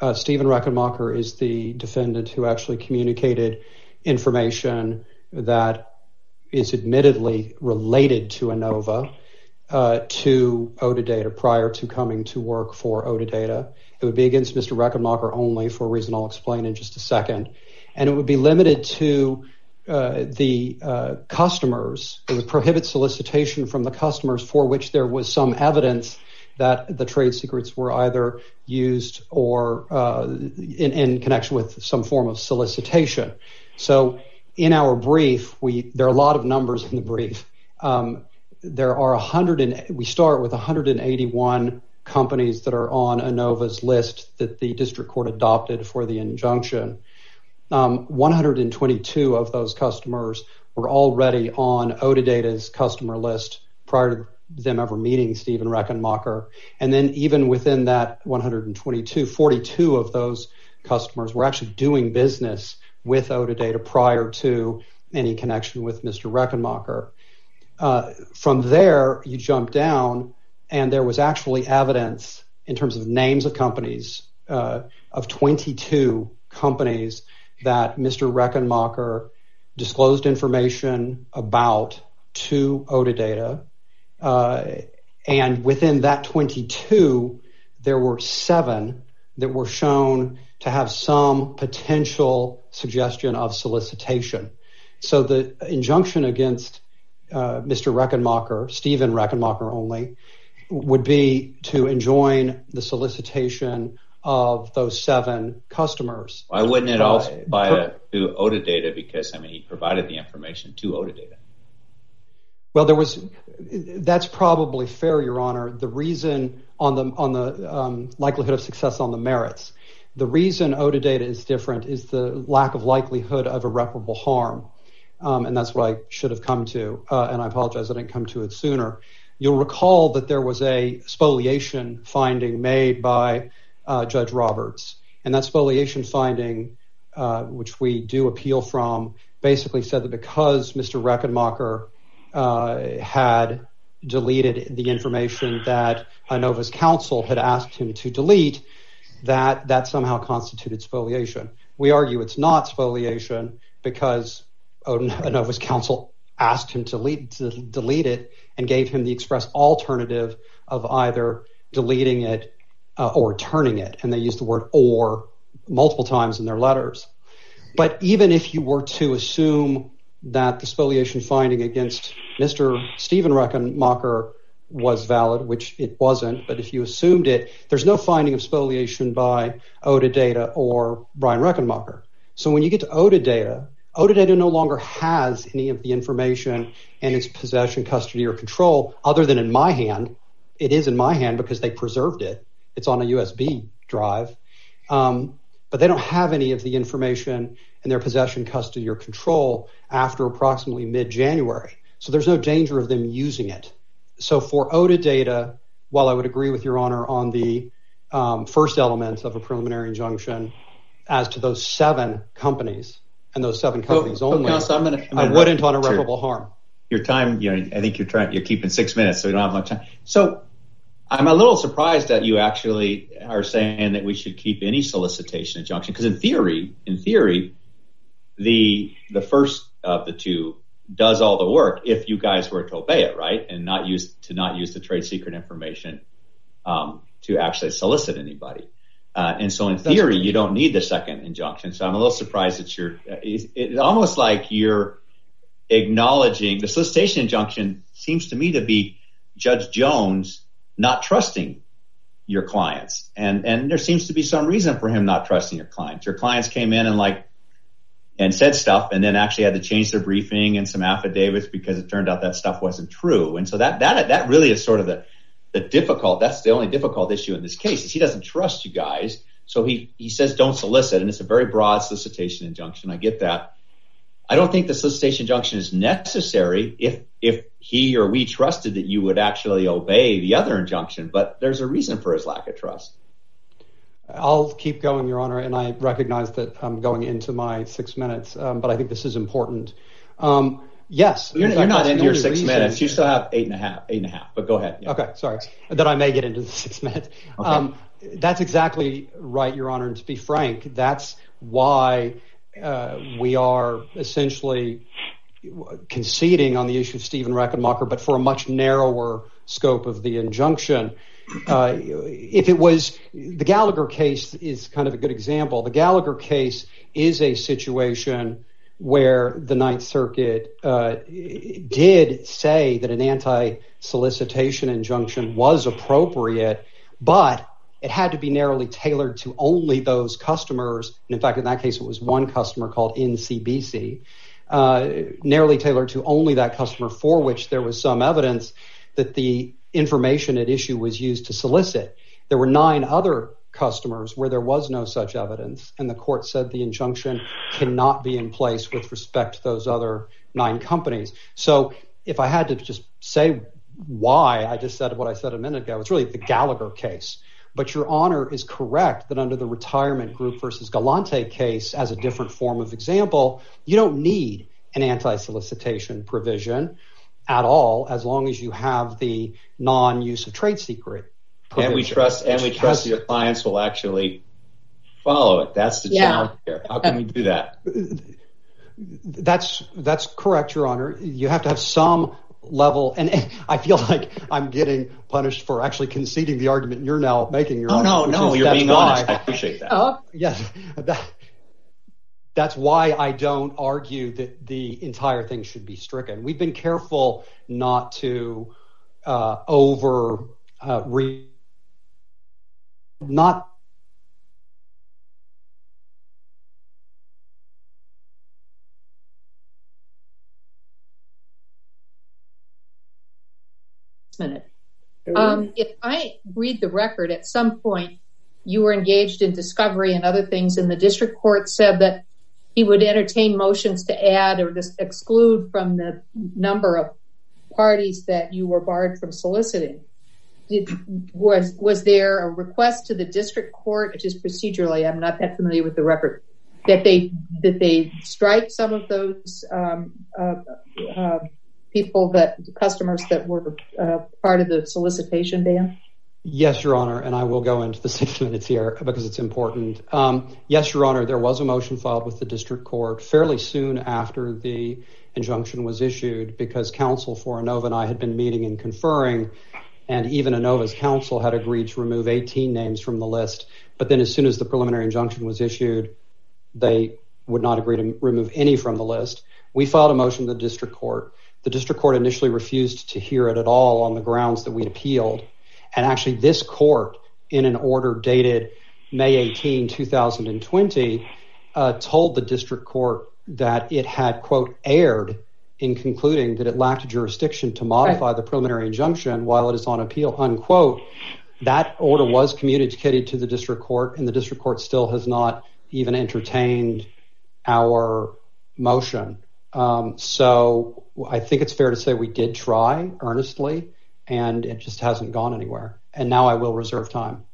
Speaker 1: uh, Stephen Rechenmacher is the defendant who actually communicated information that is admittedly related to Inova uh, to Odidata prior to coming to work for Odidata. It would be against Mister Rechenmacher only for a reason I'll explain in just a second. And it would be limited to uh, the uh, customers. It would prohibit solicitation from the customers for which there was some evidence that the trade secrets were either used or uh, in, in connection with some form of solicitation. So in our brief, we there are a lot of numbers in the brief. Um, there are one hundred and we start with one hundred eighty-one companies that are on Inova's list that the district court adopted for the injunction. Um, one hundred twenty-two of those customers were already on Odidata's customer list prior to them ever meeting Stephen Rechenmacher. And then even within that one hundred twenty-two, forty-two of those customers were actually doing business with Odidata prior to any connection with Mister Rechenmacher. Uh, from there, you jump down, and there was actually evidence in terms of names of companies, uh, of twenty-two companies that Mister Rechenmacher disclosed information about to Odidata. Uh, and within that twenty-two, there were seven that were shown to have some potential suggestion of solicitation. So the injunction against uh, Mister Rechenmacher, Stephen Rechenmacher only, would be to enjoin the solicitation of those seven customers.
Speaker 2: Why wouldn't it all uh, by per- to Odidata? Because I mean, he provided the information to Odidata.
Speaker 1: Well, there was. That's probably fair, Your Honor. The reason on the on the um, likelihood of success on the merits, the reason Odidata is different is the lack of likelihood of irreparable harm, um, and that's what I should have come to. Uh, and I apologize, I didn't come to it sooner. You'll recall that there was a spoliation finding made by uh, Judge Roberts, and that spoliation finding, uh, which we do appeal from, basically said that because Mister Rechenmacher Uh, had deleted the information that Inova's counsel had asked him to delete, that that somehow constituted spoliation. We argue it's not spoliation because Inova's counsel asked him to, lead, to delete it and gave him the express alternative of either deleting it uh, or returning it. And they used the word or multiple times in their letters. But even if you were to assume that the spoliation finding against Mister Stephen Rechenmacher was valid, which it wasn't, but if you assumed it, there's no finding of spoliation by Odidata or Brian Rechenmacher. So when you get to Odidata, Odidata no longer has any of the information in its possession, custody, or control other than in my hand. It is in my hand because they preserved it. It's on a U S B drive. Um, but they don't have any of the information in their possession, custody, or control after approximately mid-January. So there's no danger of them using it. So for Odidata, while I would agree with Your Honor on the um, first element of a preliminary injunction as to those seven companies and those seven companies so, only, so Counsel, I'm gonna, I'm I wouldn't on irreparable your, harm.
Speaker 2: Your time, you know, I think you're trying, you're keeping six minutes, so we don't have much time. So I'm a little surprised that you actually are saying that we should keep any solicitation injunction, because in theory, in theory, the the first of the two does all the work if you guys were to obey it, right, and not use to not use the trade secret information um, to actually solicit anybody. Uh, and so in theory, you don't need the second injunction. So I'm a little surprised that you're. It's, it's almost like you're acknowledging the solicitation injunction seems to me to be Judge Jones not trusting your clients, and and there seems to be some reason for him not trusting your clients. Your clients came in and like. and said stuff and then actually had to change their briefing and some affidavits because it turned out that stuff wasn't true. And so that that that really is sort of the the difficult, that's the only difficult issue in this case is he doesn't trust you guys. So he, he says don't solicit, and it's a very broad solicitation injunction. I get that. I don't think the solicitation injunction is necessary if if he or we trusted that you would actually obey the other injunction, but there's a reason for his lack of trust.
Speaker 1: I'll keep going, Your Honor, and I recognize that I'm going into my six minutes, um, but I think this is important. Um, yes.
Speaker 2: You're,
Speaker 1: fact,
Speaker 2: you're not into your six
Speaker 1: reason.
Speaker 2: minutes. You still have eight and a half, eight and a half, but go ahead. Yeah.
Speaker 1: Okay, sorry. That I may get into the six minutes.
Speaker 2: Okay.
Speaker 1: Um, that's exactly right, Your Honor. And to be frank, that's why uh, we are essentially conceding on the issue of Stephen Rechenmacher, but for a much narrower scope of the injunction. Uh, if it was, the Gallagher case is kind of a good example. The Gallagher case is a situation where the Ninth Circuit uh, did say that an anti-solicitation injunction was appropriate, but it had to be narrowly tailored to only those customers. And in fact, in that case, it was one customer called N C B C, uh, narrowly tailored to only that customer for which there was some evidence that the information at issue was used to solicit. There were nine other customers where there was no such evidence, and the court said the injunction cannot be in place with respect to those other nine companies. So if I had to just say why, I just said what I said a minute ago, it's really the Gallagher case. But Your Honor is correct that under the Retirement Group versus Galante case, as a different form of example, you don't need an anti-solicitation provision at all, as long as you have the non-use of trade secret provision.
Speaker 2: And we trust, and we trust your clients will actually follow it. That's the yeah. challenge here. How can we do that?
Speaker 1: That's that's correct, Your Honor. You have to have some level, and I feel like I'm getting punished for actually conceding the argument you're now making, Your
Speaker 2: oh,
Speaker 1: Honor.
Speaker 2: Oh, no, no, you're being why, honest. I appreciate that.
Speaker 1: Oh, yes. That, That's why I don't argue that the entire thing should be stricken. We've been careful not to uh, over uh, re- not
Speaker 3: minute. Um, if I read the record, at some point you were engaged in discovery and other things, and the district court said that he would entertain motions to add or just exclude from the number of parties that you were barred from soliciting. Did, was was there a request to the district court, just procedurally, I'm not that familiar with the record, that they that they strike some of those um, uh, uh, people, that customers that were uh, part of the solicitation ban?
Speaker 1: Yes, Your Honor, and I will go into the six minutes here because it's important. Um, yes, Your Honor, there was a motion filed with the district court fairly soon after the injunction was issued, because counsel for Inova and I had been meeting and conferring, and even Inova's counsel had agreed to remove eighteen names from the list. But then as soon as the preliminary injunction was issued, they would not agree to remove any from the list. We filed a motion to the district court. The district court initially refused to hear it at all on the grounds that we'd appealed. And actually, this court, in an order dated May eighteenth, twenty twenty, uh, told the district court that it had, quote, erred in concluding that it lacked jurisdiction to modify right. the preliminary injunction while it is on appeal, unquote. That order was communicated to the district court, and the district court still has not even entertained our motion. Um, so I think it's fair to say we did try earnestly, and it just hasn't gone anywhere. And now I will reserve time.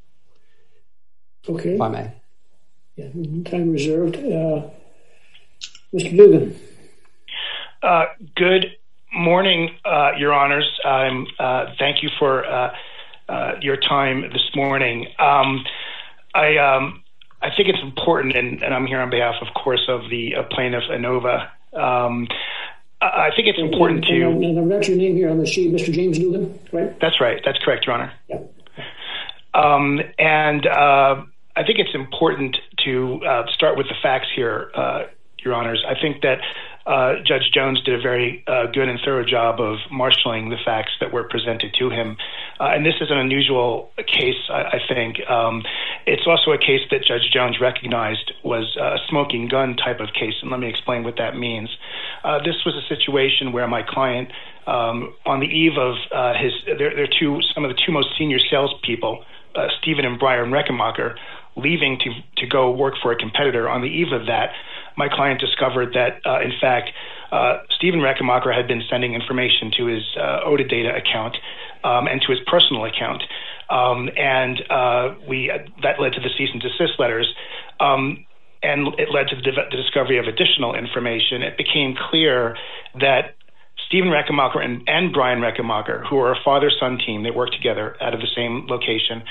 Speaker 4: Okay.
Speaker 1: If I may.
Speaker 4: Yeah, time reserved. Uh, Mister Dugan.
Speaker 5: Uh, good morning, uh, Your Honors. Um, uh, thank you for uh, uh, your time this morning. Um, I um, I think it's important, and, and I'm here on behalf, of course, of the uh, plaintiff, Inova. Um, I think it's important
Speaker 4: and, and,
Speaker 5: to...
Speaker 4: And I've got your name here on the sheet, Mister James Dugan, right?
Speaker 5: That's right. That's correct, Your Honor.
Speaker 4: Yeah.
Speaker 5: Um, and uh, I think it's important to uh, start with the facts here, uh, Your Honors. I think that uh, Judge Jones did a very uh, good and thorough job of marshaling the facts that were presented to him. Uh, and this is an unusual case, I, I think. Um, it's also a case that Judge Jones recognized was a smoking gun type of case, and let me explain what that means. Uh, this was a situation where my client, um, on the eve of uh, his, they're, they're two, some of the two most senior salespeople, uh, Stephen and Brian Rechenmacher, leaving to, to go work for a competitor. On the eve of that, my client discovered that, uh, in fact, uh, Stephen Rechenmacher had been sending information to his uh, O D A data account um, and to his personal account. Um, and uh, we that led to the cease and desist letters. Um, and it led to the, de- the discovery of additional information. It became clear that Stephen Rechenmacher and, and Brian Rechenmacher, who are a father-son team, they work together out of the same location,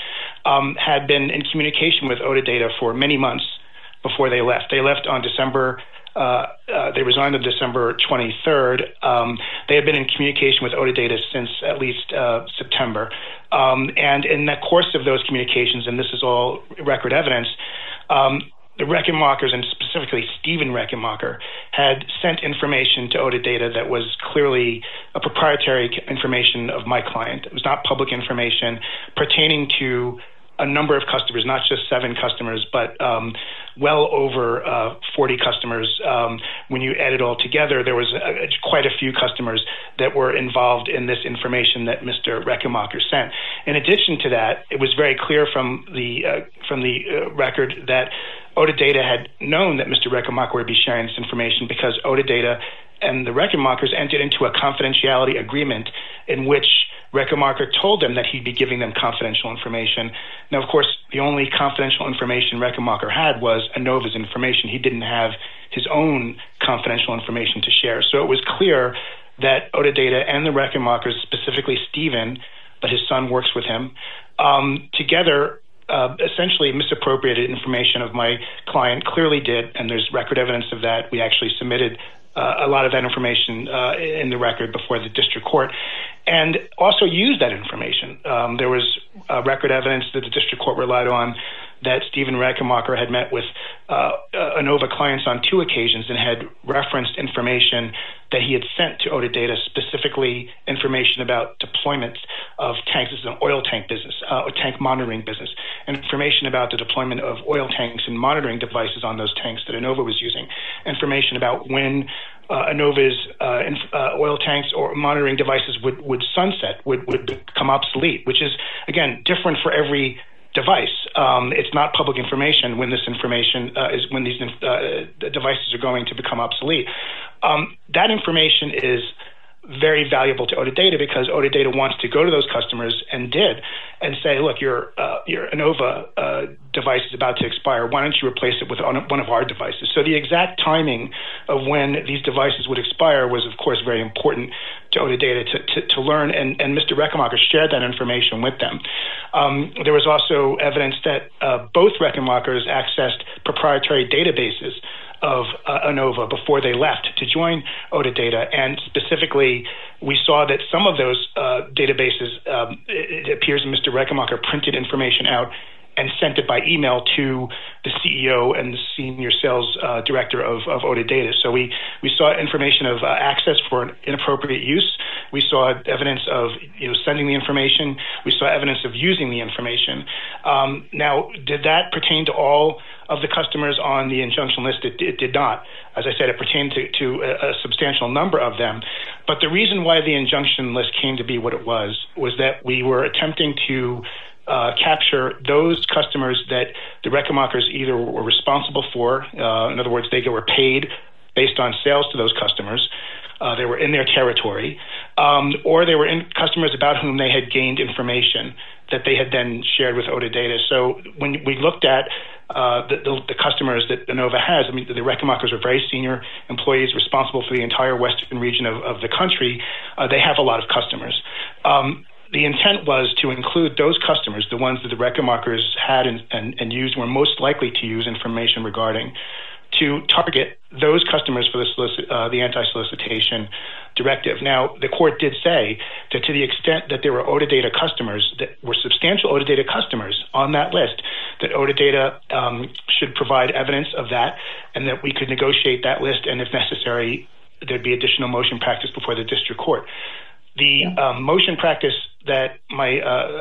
Speaker 5: um, had been in communication with OdaData for many months before they left. They left on December, uh, uh, they resigned on December twenty-third. Um, they had been in communication with OdaData since at least uh, September. Um, and in the course of those communications, and this is all record evidence, um, the Rechenmachers, and specifically Stephen Rechenmacher, had sent information to OdaData that was clearly a proprietary information of my client. It was not public information pertaining to a number of customers, not just seven customers, but um, well over uh, forty customers. Um, when you add it all together, there was a, quite a few customers that were involved in this information that Mister Rechenmacher sent. In addition to that, it was very clear from the uh, from the uh, record that OdaData had known that Mister Rechenmacher would be sharing this information because OdaData and the Rechenmachers entered into a confidentiality agreement in which Rechenmacher told them that he'd be giving them confidential information. Now, of course, the only confidential information Rechenmacher had was ANOVA's information. He didn't have his own confidential information to share. So it was clear that OdaData and the Rechenmachers, specifically Stephen, but his son works with him, um, together uh, essentially misappropriated information of my client, clearly did, and there's record evidence of that. We actually submitted Uh, a lot of that information uh, in the record before the district court, and also used that information. Um, there was uh, record evidence that the district court relied on that Stephen Rechenmacher had met with uh, uh, ANOVA clients on two occasions and had referenced information that he had sent to OdaData, specifically information about deployments of tanks. This is an oil tank business, uh, a tank monitoring business, information about the deployment of oil tanks and monitoring devices on those tanks that ANOVA was using, information about when uh, ANOVA's uh, inf- uh, oil tanks or monitoring devices would, would sunset, would, would become obsolete, which is, again, different for every device. Um, it's not public information when this information uh, is when these uh, devices are going to become obsolete. Um, that information is very valuable to OdaData because OdaData wants to go to those customers and did and say, look, your uh, your ANOVA uh, device is about to expire. Why don't you replace it with one of our devices? So the exact timing of when these devices would expire was, of course, very important to OdaData to, to, to learn, and, and Mister Rechenmacher shared that information with them. Um, there was also evidence that uh, both Rechenmachers accessed proprietary databases of uh, ANOVA before they left to join OdaData, and specifically, we saw that some of those uh, databases, um, it, it appears Mister Rechenmacher printed information out and sent it by email to the C E O and the senior sales uh, director of, of OdaData. So we, we saw information of uh, access for inappropriate use. We saw evidence of you know sending the information. We saw evidence of using the information. Um, now, did that pertain to all of the customers on the injunction list? It, it did not. As I said, it pertained to, to a, a substantial number of them. But the reason why the injunction list came to be what it was was that we were attempting to Uh, capture those customers that the Rechenmachers either were responsible for. Uh, in other words, they were paid based on sales to those customers. Uh, they were in their territory, um, or they were in customers about whom they had gained information that they had then shared with OdaData. So when we looked at uh, the, the, the customers that ANOVA has, I mean, the Rechenmachers are very senior employees responsible for the entire western region of, of the country. Uh, they have a lot of customers. Um, The intent was to include those customers, the ones that the Rechenmachers had and, and, and used, were most likely to use information regarding, to target those customers for the, solicit, uh, the anti-solicitation directive. Now, the court did say that to the extent that there were OdaData customers that were substantial OdaData customers on that list, that OdaData um, should provide evidence of that and that we could negotiate that list, and if necessary, there'd be additional motion practice before the district court. The um, motion practice that my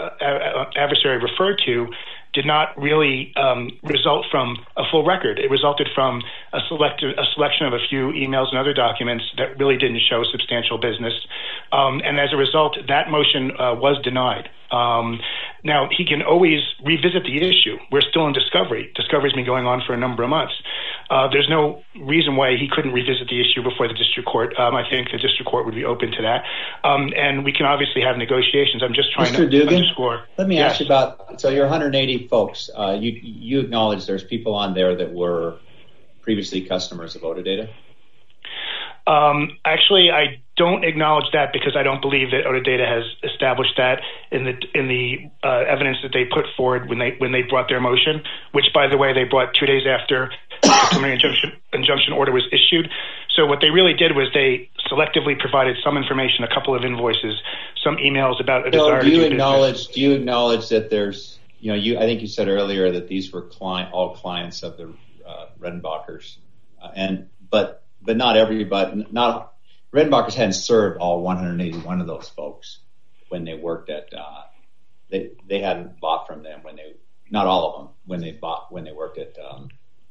Speaker 5: uh, adversary referred to did not really um, result from a full record. It resulted from a, select, a selection of a few emails and other documents that really didn't show substantial business. Um, and as a result, that motion uh, was denied. Um, now, he can always revisit the issue. We're still in discovery. Discovery's been going on for a number of months. Uh, there's no reason why he couldn't revisit the issue before the district court. Um, I think the district court would be open to that. Um, and we can obviously have negotiations. I'm just trying
Speaker 2: Mister
Speaker 5: to
Speaker 2: Dugan,
Speaker 5: underscore.
Speaker 2: Let me
Speaker 5: yes.
Speaker 2: ask you about, so you're one hundred eighty folks. Uh, you, you acknowledge there's people on there that were previously customers of OdaData?
Speaker 5: Um, actually, I don't acknowledge that because I don't believe that ODAData has established that in the in the uh, evidence that they put forward when they when they brought their motion, which, by the way, they brought two days after the preliminary injunction, injunction order was issued. So what they really did was they selectively provided some information, a couple of invoices, some emails about a desire
Speaker 2: so do you
Speaker 5: to do
Speaker 2: acknowledge
Speaker 5: business.
Speaker 2: Do you acknowledge that there's, you know, you I think you said earlier that these were client all clients of the uh, Redenbachers, uh, and but but not everybody, not Redenbachers hadn't served all one hundred eighty-one of those folks when they worked at. Uh, they they hadn't bought from them when they, not all of them, when they bought when they worked at um,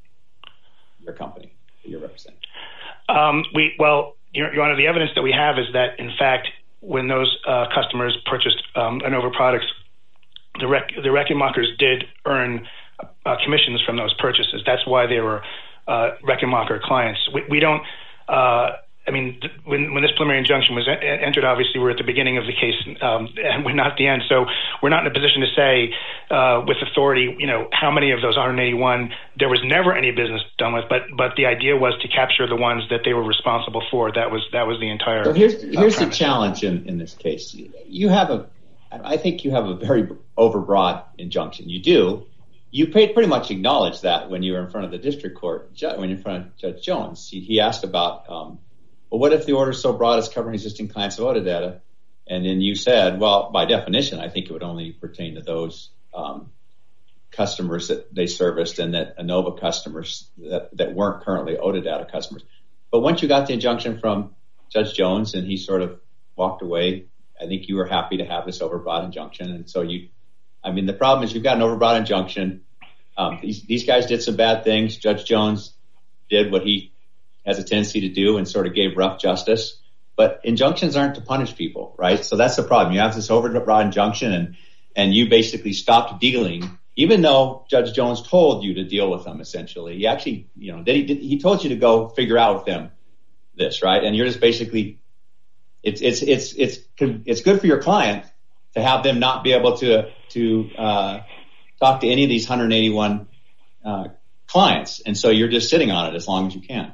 Speaker 2: your company that you're representing.
Speaker 5: Um, we well, Your, Your Honor, the evidence that we have is that, in fact, when those uh, customers purchased um, Inova products, the rec- the Reckenmachers did earn uh, commissions from those purchases. That's why they were uh, Reckenmacher clients. We, we don't. Uh, I mean, th- when when this preliminary injunction was en- entered, obviously we're at the beginning of the case, um, and we're not at the end. So we're not in a position to say uh, with authority, you know, how many of those one hundred eighty-one there was never any business done with. But but the idea was to capture the ones that they were responsible for. That was that was the entire.
Speaker 2: So here's here's
Speaker 5: uh,
Speaker 2: the challenge in, in this case. You have a, I think you have a very overbroad injunction. You do. You pretty much acknowledged that when you were in front of the district court, when you're in front of Judge Jones. He, he asked about. Um, Well, what if the order is so broad as covering existing clients of ODAData? And then you said, well, by definition, I think it would only pertain to those um, customers that they serviced and that Inova customers that, that weren't currently ODAData customers. But once you got the injunction from Judge Jones and he sort of walked away, I think you were happy to have this overbroad injunction. And so you, I mean, the problem is you've got an overbroad injunction. Um, these, these guys did some bad things. Judge Jones did what he has a tendency to do and sort of gave rough justice. But injunctions aren't to punish people, right? So that's the problem. You have this overbroad injunction and, and you basically stopped dealing, even though Judge Jones told you to deal with them, essentially. He actually, you know, he, he told you to go figure out with them this, right? And you're just basically, it's, it's, it's, it's, it's good for your client to have them not be able to, to, uh, talk to any of these one hundred eighty-one, uh, clients. And so you're just sitting on it as long as you can.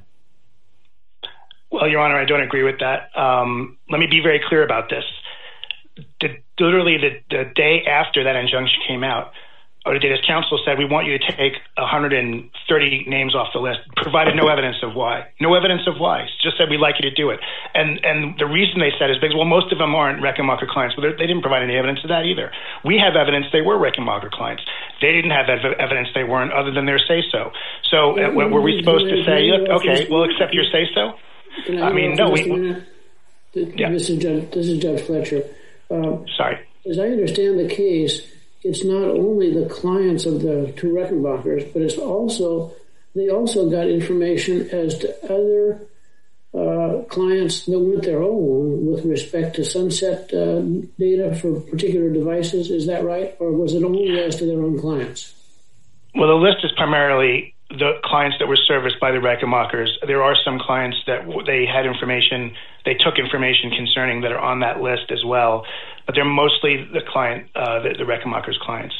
Speaker 5: Well, Your Honor, I don't agree with that. Um, let me be very clear about this. The, literally the, the day after that injunction came out, ODAData's counsel said, we want you to take one hundred thirty names off the list, provided no evidence of why. No evidence of why. Just said, we'd like you to do it. And and the reason they said is because, well, most of them aren't Reckenmacher clients, but they didn't provide any evidence of that either. We have evidence they were Reckenmacher clients. They didn't have ev- evidence they weren't other than their say-so. So uh, were we supposed to say, okay, we'll accept your say-so?
Speaker 4: Can I,
Speaker 5: I mean, no, we.
Speaker 4: Yeah. This is Judge, this is Judge Fletcher. Um,
Speaker 5: Sorry.
Speaker 4: As I understand the case, it's not only the clients of the two Reckenbachers, but it's also they also got information as to other uh, clients that weren't their own with respect to sunset uh, data for particular devices. Is that right, or was it only as to their own clients?
Speaker 5: Well, the list is primarily the clients that were serviced by the Reckenmachers. There are some clients that they had information, they took information concerning that are on that list as well, but they're mostly the client, uh, the, the Reckenmachers clients.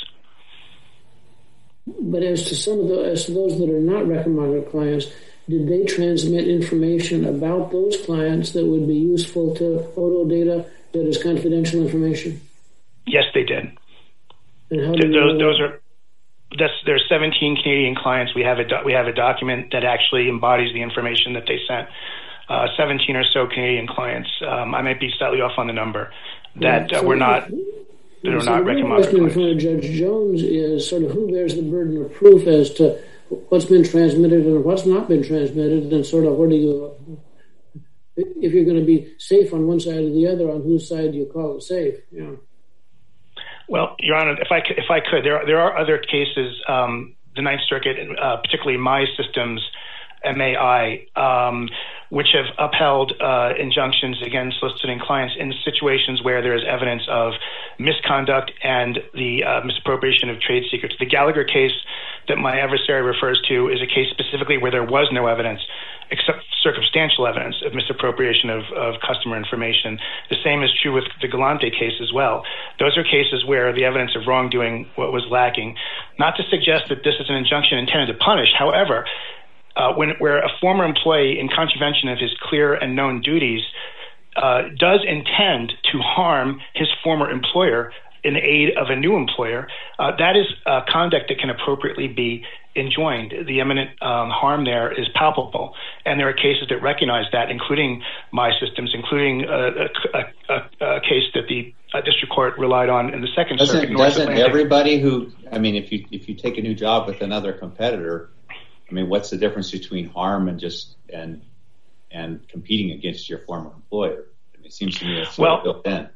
Speaker 4: But as to some of the, as to those that are not Reckenmacher clients, did they transmit information about those clients that would be useful to ODAData that is confidential information?
Speaker 5: Yes, they did.
Speaker 4: And how did
Speaker 5: those, those are. That's, there's seventeen Canadian clients. We have a do, we have a document that actually embodies the information that they sent. Uh, seventeen or so Canadian clients. Um, I might be slightly off on the number that
Speaker 4: yeah, so
Speaker 5: uh, were not that are
Speaker 4: so
Speaker 5: not Reckenmacher clients.
Speaker 4: The question in front of Judge Jones is sort of who bears the burden of proof as to what's been transmitted and what's not been transmitted, and sort of where do you, if you're going to be safe on one side or the other, on whose side do you call it safe? Yeah.
Speaker 5: Well, Your Honor, if I could, if I could, there are, there are other cases, um, the Ninth Circuit, uh, particularly My Systems, M A I, um, which have upheld uh, injunctions against soliciting clients in situations where there is evidence of misconduct and the uh, misappropriation of trade secrets. The Gallagher case that my adversary refers to is a case specifically where there was no evidence, except circumstantial evidence of misappropriation of, of customer information. The same is true with the Galante case as well. Those are cases where the evidence of wrongdoing was lacking. Not to suggest that this is an injunction intended to punish. However, uh, when where a former employee in contravention of his clear and known duties uh, does intend to harm his former employer in aid of a new employer, uh, that is uh, conduct that can appropriately be enjoined. The imminent um, harm there is palpable, and there are cases that recognize that, including My Systems, including a, a, a, a case that the uh, district court relied on in the Second
Speaker 2: doesn't,
Speaker 5: Circuit. North
Speaker 2: doesn't
Speaker 5: Atlantic.
Speaker 2: Everybody who, I mean, if you if you take a new job with another competitor, I mean, what's the difference between harm and just and and competing against your former employer? I mean, it seems to me that's sort
Speaker 5: well,
Speaker 2: of built in.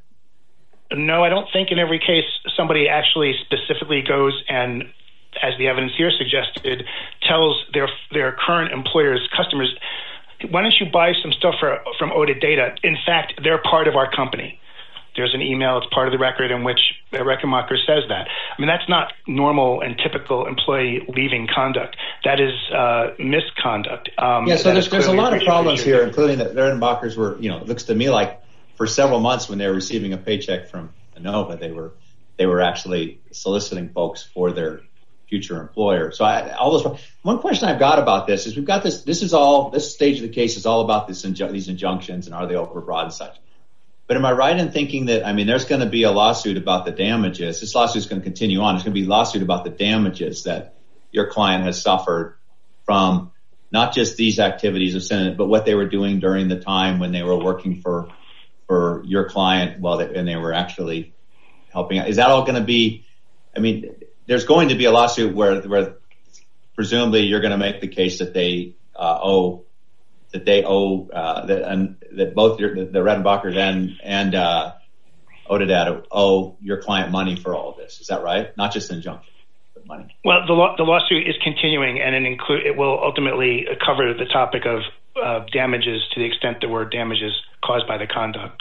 Speaker 5: No, I don't think in every case somebody actually specifically goes and, as the evidence here suggested, tells their their current employers, customers, why don't you buy some stuff for, from O D A Data? In fact, they're part of our company. There's an email, it's part of the record in which Reckenmacher says that. I mean, that's not normal and typical employee leaving conduct. That is uh, misconduct. Um,
Speaker 2: yeah, so there's, there's a lot of problems here,
Speaker 5: here,
Speaker 2: including that Reckenmachers were, you know, it looks to me like for several months when they were receiving a paycheck from Inova, they were they were actually soliciting folks for their future employer. So I, all those. One question I've got about this is we've got this. This is all. This stage of the case is all about this inju- these injunctions and are they overbroad and such. But am I right in thinking that I mean there's going to be a lawsuit about the damages? This lawsuit is going to continue on. There's going to be a lawsuit about the damages that your client has suffered from not just these activities of Senate, but what they were doing during the time when they were working for. for your client while they, and they were actually helping out. Is that all going to be, I mean, there's going to be a lawsuit where, where presumably you're going to make the case that they uh, owe, that they owe, uh, that, and that both your, the, the Redenbachers and, and uh, O D A Data owe your client money for all of this. Is that right? Not just an injunction, but money.
Speaker 5: Well, the, law, the lawsuit is continuing and it, include, it will ultimately cover the topic of uh, damages to the extent there were damages caused by the conduct.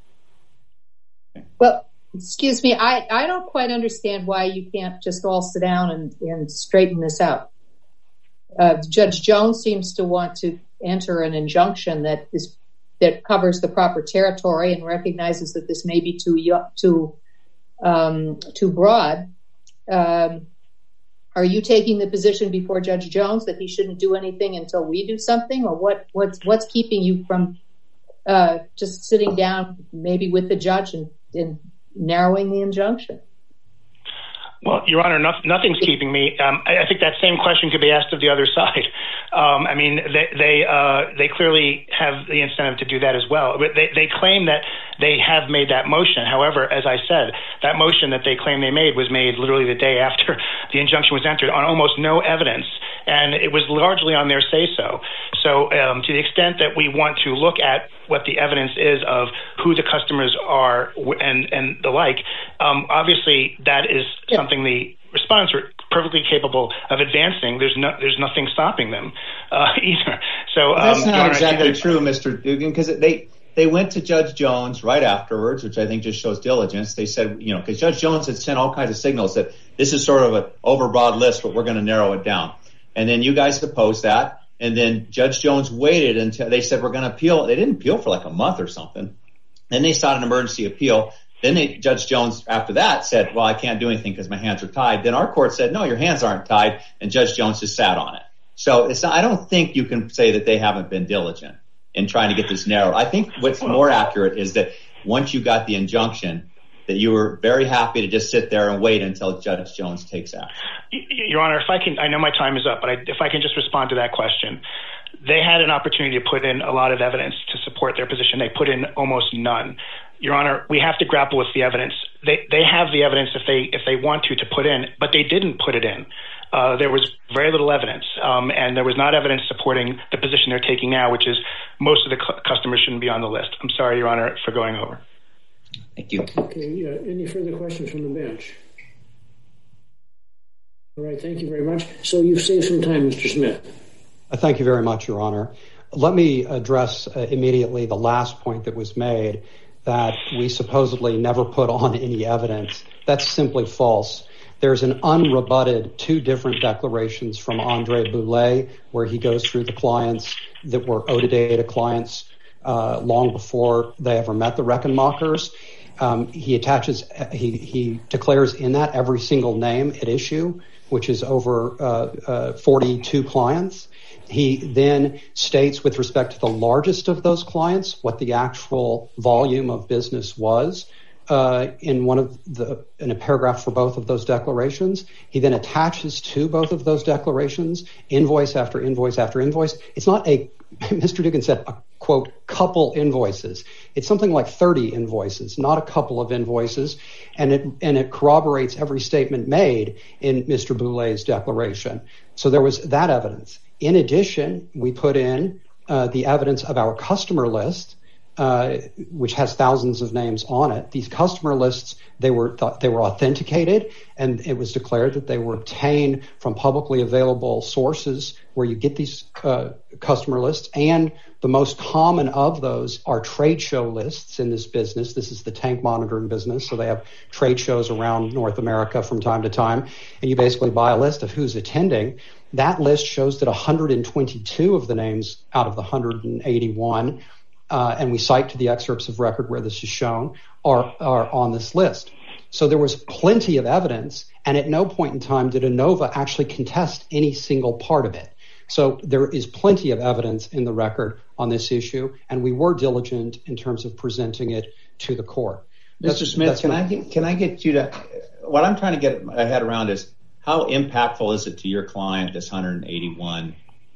Speaker 3: Well, excuse me, I, I don't quite understand why you can't just all sit down and, and straighten this out. Uh, Judge Jones seems to want to enter an injunction that is that covers the proper territory and recognizes that this may be too too um, too broad. Um, are you taking the position before Judge Jones that he shouldn't do anything until we do something, or what? What's what's keeping you from uh, just sitting down, maybe with the judge and, and narrowing the injunction?
Speaker 5: Well, Your Honor, no, nothing's keeping me. Um, I, I think that same question could be asked of the other side. Um, I mean, they they, uh, they clearly have the incentive to do that as well. But they, they claim that they have made that motion. However, as I said, that motion that they claim they made was made literally the day after the injunction was entered on almost no evidence, and it was largely on their say-so. So um, to the extent that we want to look at what the evidence is of who the customers are and, and the like, um, obviously that is something the respondents are perfectly capable of advancing. There's no, there's nothing stopping them uh, either. So um,
Speaker 2: that's not
Speaker 5: Honor,
Speaker 2: exactly true, Mister Dugan, because they they went to Judge Jones right afterwards, which I think just shows diligence. They said, you know, because Judge Jones had sent all kinds of signals that this is sort of an overbroad list, but we're going to narrow it down. And then you guys opposed that. And then Judge Jones waited until they said we're going to appeal. They didn't appeal for like a month or something. Then they sought an emergency appeal. Then they, Judge Jones, after that, said, well, I can't do anything because my hands are tied. Then our court said, no, your hands aren't tied, and Judge Jones just sat on it. So it's not, I don't think you can say that they haven't been diligent in trying to get this narrowed. I think what's more accurate is that once you got the injunction, that you were very happy to just sit there and wait until Judge Jones takes action.
Speaker 5: Your Honor, if I can, I know my time is up, but I, if I can just respond to that question. They had an opportunity to put in a lot of evidence to support their position. They put in almost none. Your Honor, we have to grapple with the evidence. They they have the evidence if they if they want to to put in, but they didn't put it in. Uh, there was very little evidence, um, and there was not evidence supporting the position they're taking now, which is most of the cu- customers shouldn't be on the list. I'm sorry, Your Honor, for going over.
Speaker 2: Thank you.
Speaker 4: Okay, uh, any further questions from the bench? All right, thank you very much. So you've saved some time, Mister Smith.
Speaker 1: Uh, thank you very much, Your Honor. Let me address uh, immediately the last point that was made, that we supposedly never put on any evidence. That's simply false. There's an unrebutted two different declarations from Andre Boulay where he goes through the clients that were O D A Data clients uh, long before they ever met the Reckenmachers. Um, he attaches, he, he declares in that every single name at issue, which is over uh, uh, forty-two clients. He then states with respect to the largest of those clients what the actual volume of business was uh, in one of the in a paragraph for both of those declarations. He then attaches to both of those declarations invoice after invoice after invoice. It's not a Mister Dugan said a quote couple invoices. It's something like thirty invoices, not a couple of invoices, and it and it corroborates every statement made in Mister Boulet's declaration. So there was that evidence. In addition, we put in uh, the evidence of our customer list, uh, which has thousands of names on it. These customer lists, they were th- they were authenticated, and it was declared that they were obtained from publicly available sources where you get these uh, customer lists. And the most common of those are trade show lists in this business. This is the tank monitoring business, so they have trade shows around North America from time to time, and you basically buy a list of who's attending. That list shows that one hundred twenty-two of the names out of the one hundred eighty-one, uh, and we cite to the excerpts of record where this is shown, are, are on this list. So there was plenty of evidence, and at no point in time did Inova actually contest any single part of it. So there is plenty of evidence in the record on this issue, and we were diligent in terms of presenting it to the court.
Speaker 2: Mister Smith, can I get, can I get you to, what I'm trying to get my head around is, how impactful is it to your client, this one hundred eighty-one?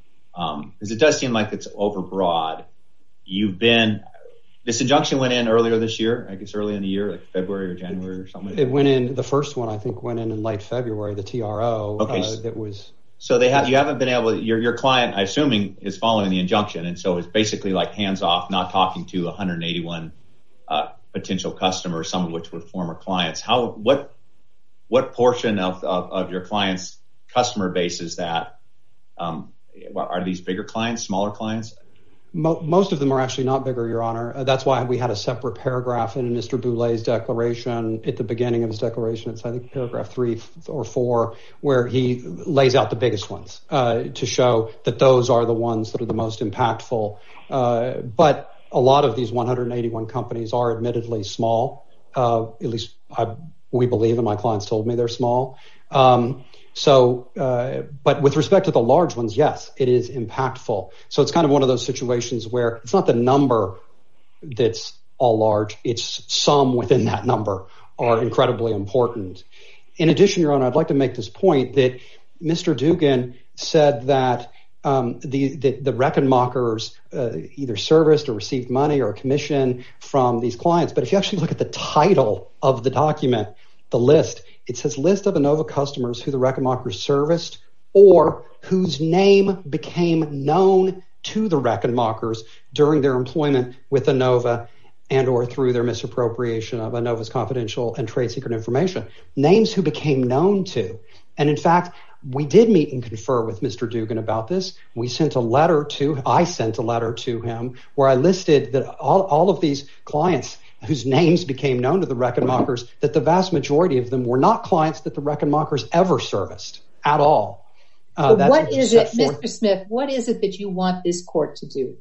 Speaker 2: Um, because it does seem like it's overbroad. You've been, this injunction went in earlier this year, I guess early in the year, like February or January or something.
Speaker 1: It went in, the first one I think went in in late February, the T R O.
Speaker 2: Okay.
Speaker 1: Uh, that was.
Speaker 2: So they have, you haven't been able, your your client, I assuming, is following the injunction, and so it's basically like hands off, not talking to one hundred eighty-one uh, potential customers, some of which were former clients. How, what, What portion of, of, of your client's customer base is that? Um, are these bigger clients, smaller clients?
Speaker 1: Mo- most of them are actually not bigger, Your Honor. Uh, that's why we had a separate paragraph in Mister Boulet's declaration at the beginning of his declaration. It's, I think, paragraph three or four, where he lays out the biggest ones uh, to show that those are the ones that are the most impactful. Uh, but a lot of these one hundred eighty-one companies are admittedly small, uh, at least I we believe, and my clients told me they're small. Um, so, uh, but with respect to the large ones, yes, it is impactful. So it's kind of one of those situations where it's not the number that's all large, it's some within that number are incredibly important. In addition, Your Honor, I'd like to make this point that Mister Dugan said that Um, the, the, the Reckenmachers uh, either serviced or received money or a commission from these clients. But if you actually look at the title of the document, the list, it says list of Inova customers who the Reckenmachers serviced or whose name became known to the Reckenmachers during their employment with Inova and or through their misappropriation of Inova's confidential and trade secret information. Names who became known to. And in fact, we did meet and confer with Mister Dugan about this. We sent a letter to, I sent a letter to him where I listed that all, all of these clients whose names became known to the Reckenmachers, that the vast majority of them were not clients that the Reckenmachers ever serviced at all.
Speaker 3: Uh, so what is it, Mister Smith, what is it that you want this court to do?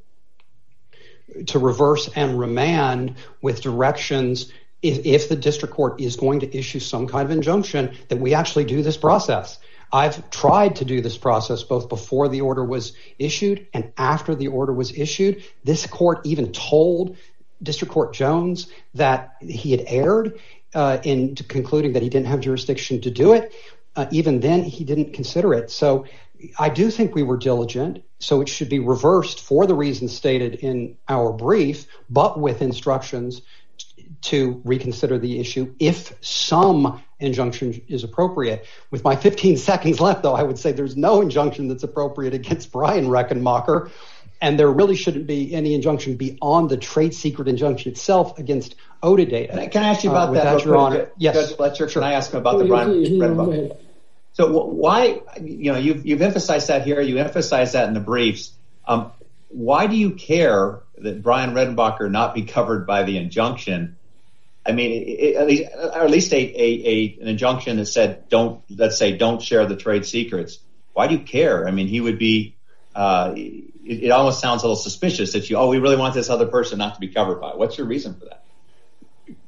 Speaker 1: To reverse and remand with directions if, if the district court is going to issue some kind of injunction that we actually do this process. I've tried to do this process both before the order was issued and after the order was issued. This court even told District Court Jones that he had erred uh, in concluding that he didn't have jurisdiction to do it. Uh, even then, he didn't consider it. So I do think we were diligent. So it should be reversed for the reasons stated in our brief, but with instructions to reconsider the issue if some injunction is appropriate. With my fifteen seconds left, though, I would say there's no injunction that's appropriate against Brian Reckenmacher, and there really shouldn't be any injunction beyond the trade secret injunction itself against Odidata.
Speaker 2: Can I, can I ask you about uh, that,
Speaker 1: that Your Honor? Yes.
Speaker 2: Judge Fletcher, sure. Can I ask him about the Brian Reckenmacher? So why, you know, you've, you've emphasized that here, you emphasized that in the briefs. Um, why do you care that Brian Reckenmacher not be covered by the injunction? I mean, it, at least, or at least a, a, a an injunction that said, don't, let's say, don't share the trade secrets. Why do you care? I mean, he would be, uh, it, it almost sounds a little suspicious that you, oh, we really want this other person not to be covered by it. What's your reason for that?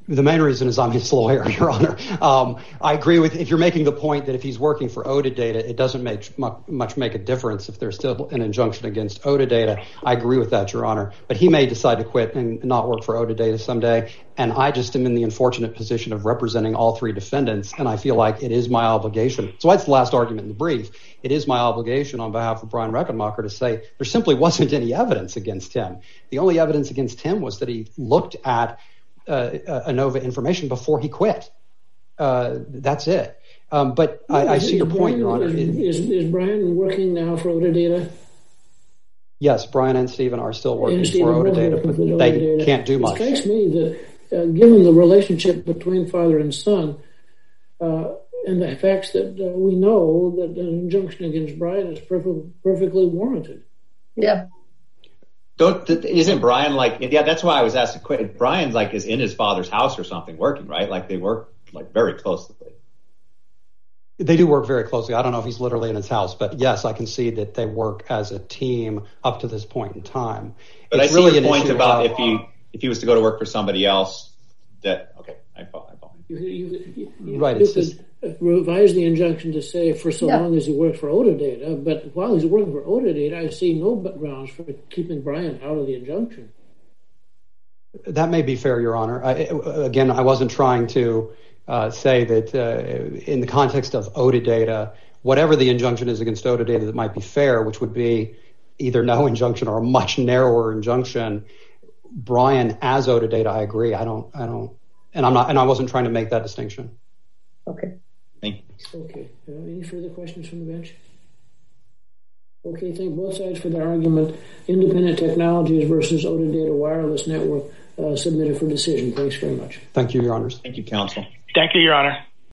Speaker 1: The main reason is I'm his lawyer, Your Honor. Um, I agree with if you're making the point that if he's working for ODAdata, it doesn't make much make a difference if there's still an injunction against ODAdata. I agree with that, Your Honor. But he may decide to quit and not work for ODAdata someday. And I just am in the unfortunate position of representing all three defendants. And I feel like it is my obligation. So that's the last argument in the brief. It is my obligation on behalf of Brian Rechenmacher to say there simply wasn't any evidence against him. The only evidence against him was that he looked at Uh, ANOVA information before he quit. Uh, that's it. Um, but I, I see your point, Your Honor.
Speaker 4: Is, is Brian working now for ODAdata?
Speaker 1: Yes, Brian and Stephen are still working for ODAdata, but they ODAdata. can't do much.
Speaker 4: It strikes me that uh, given the relationship between father and son uh, and the facts that uh, we know that an injunction against Brian is perfectly, perfectly warranted.
Speaker 3: Yeah.
Speaker 2: Don't, isn't Brian like, yeah, that's why I was asked to quit. Brian's like is in his father's house or something working, right? Like they work like very closely.
Speaker 1: They do work very closely. I don't know if he's literally in his house, but yes, I can see that they work as a team up to this point in time.
Speaker 2: But it's I see really your point about, about if he, if he was to go to work for somebody else that, okay, I follow. I follow.
Speaker 4: You, you, you,
Speaker 1: right.
Speaker 4: You
Speaker 1: it's
Speaker 4: could
Speaker 1: just,
Speaker 4: revise the injunction to say for so
Speaker 3: yeah.
Speaker 4: long as he worked for ODAdata, but while he's working for ODAdata, I see no grounds for keeping Brian out of the injunction.
Speaker 1: That may be fair, Your Honor. I, again, I wasn't trying to uh, say that uh, in the context of ODAdata, whatever the injunction is against ODAdata that might be fair, which would be either no injunction or a much narrower injunction. Brian as ODAdata, I agree. I don't, I don't, and I'm not, and I wasn't trying to make that distinction.
Speaker 3: Okay.
Speaker 2: Thank you.
Speaker 4: Okay. Uh, any further questions from the bench? Okay, thank both sides for their argument. Independent Technologies versus ODAdata Wireless Network uh, submitted for decision. Thanks very much.
Speaker 1: Thank you, Your Honors.
Speaker 2: Thank you, counsel.
Speaker 5: Thank you, Your Honor.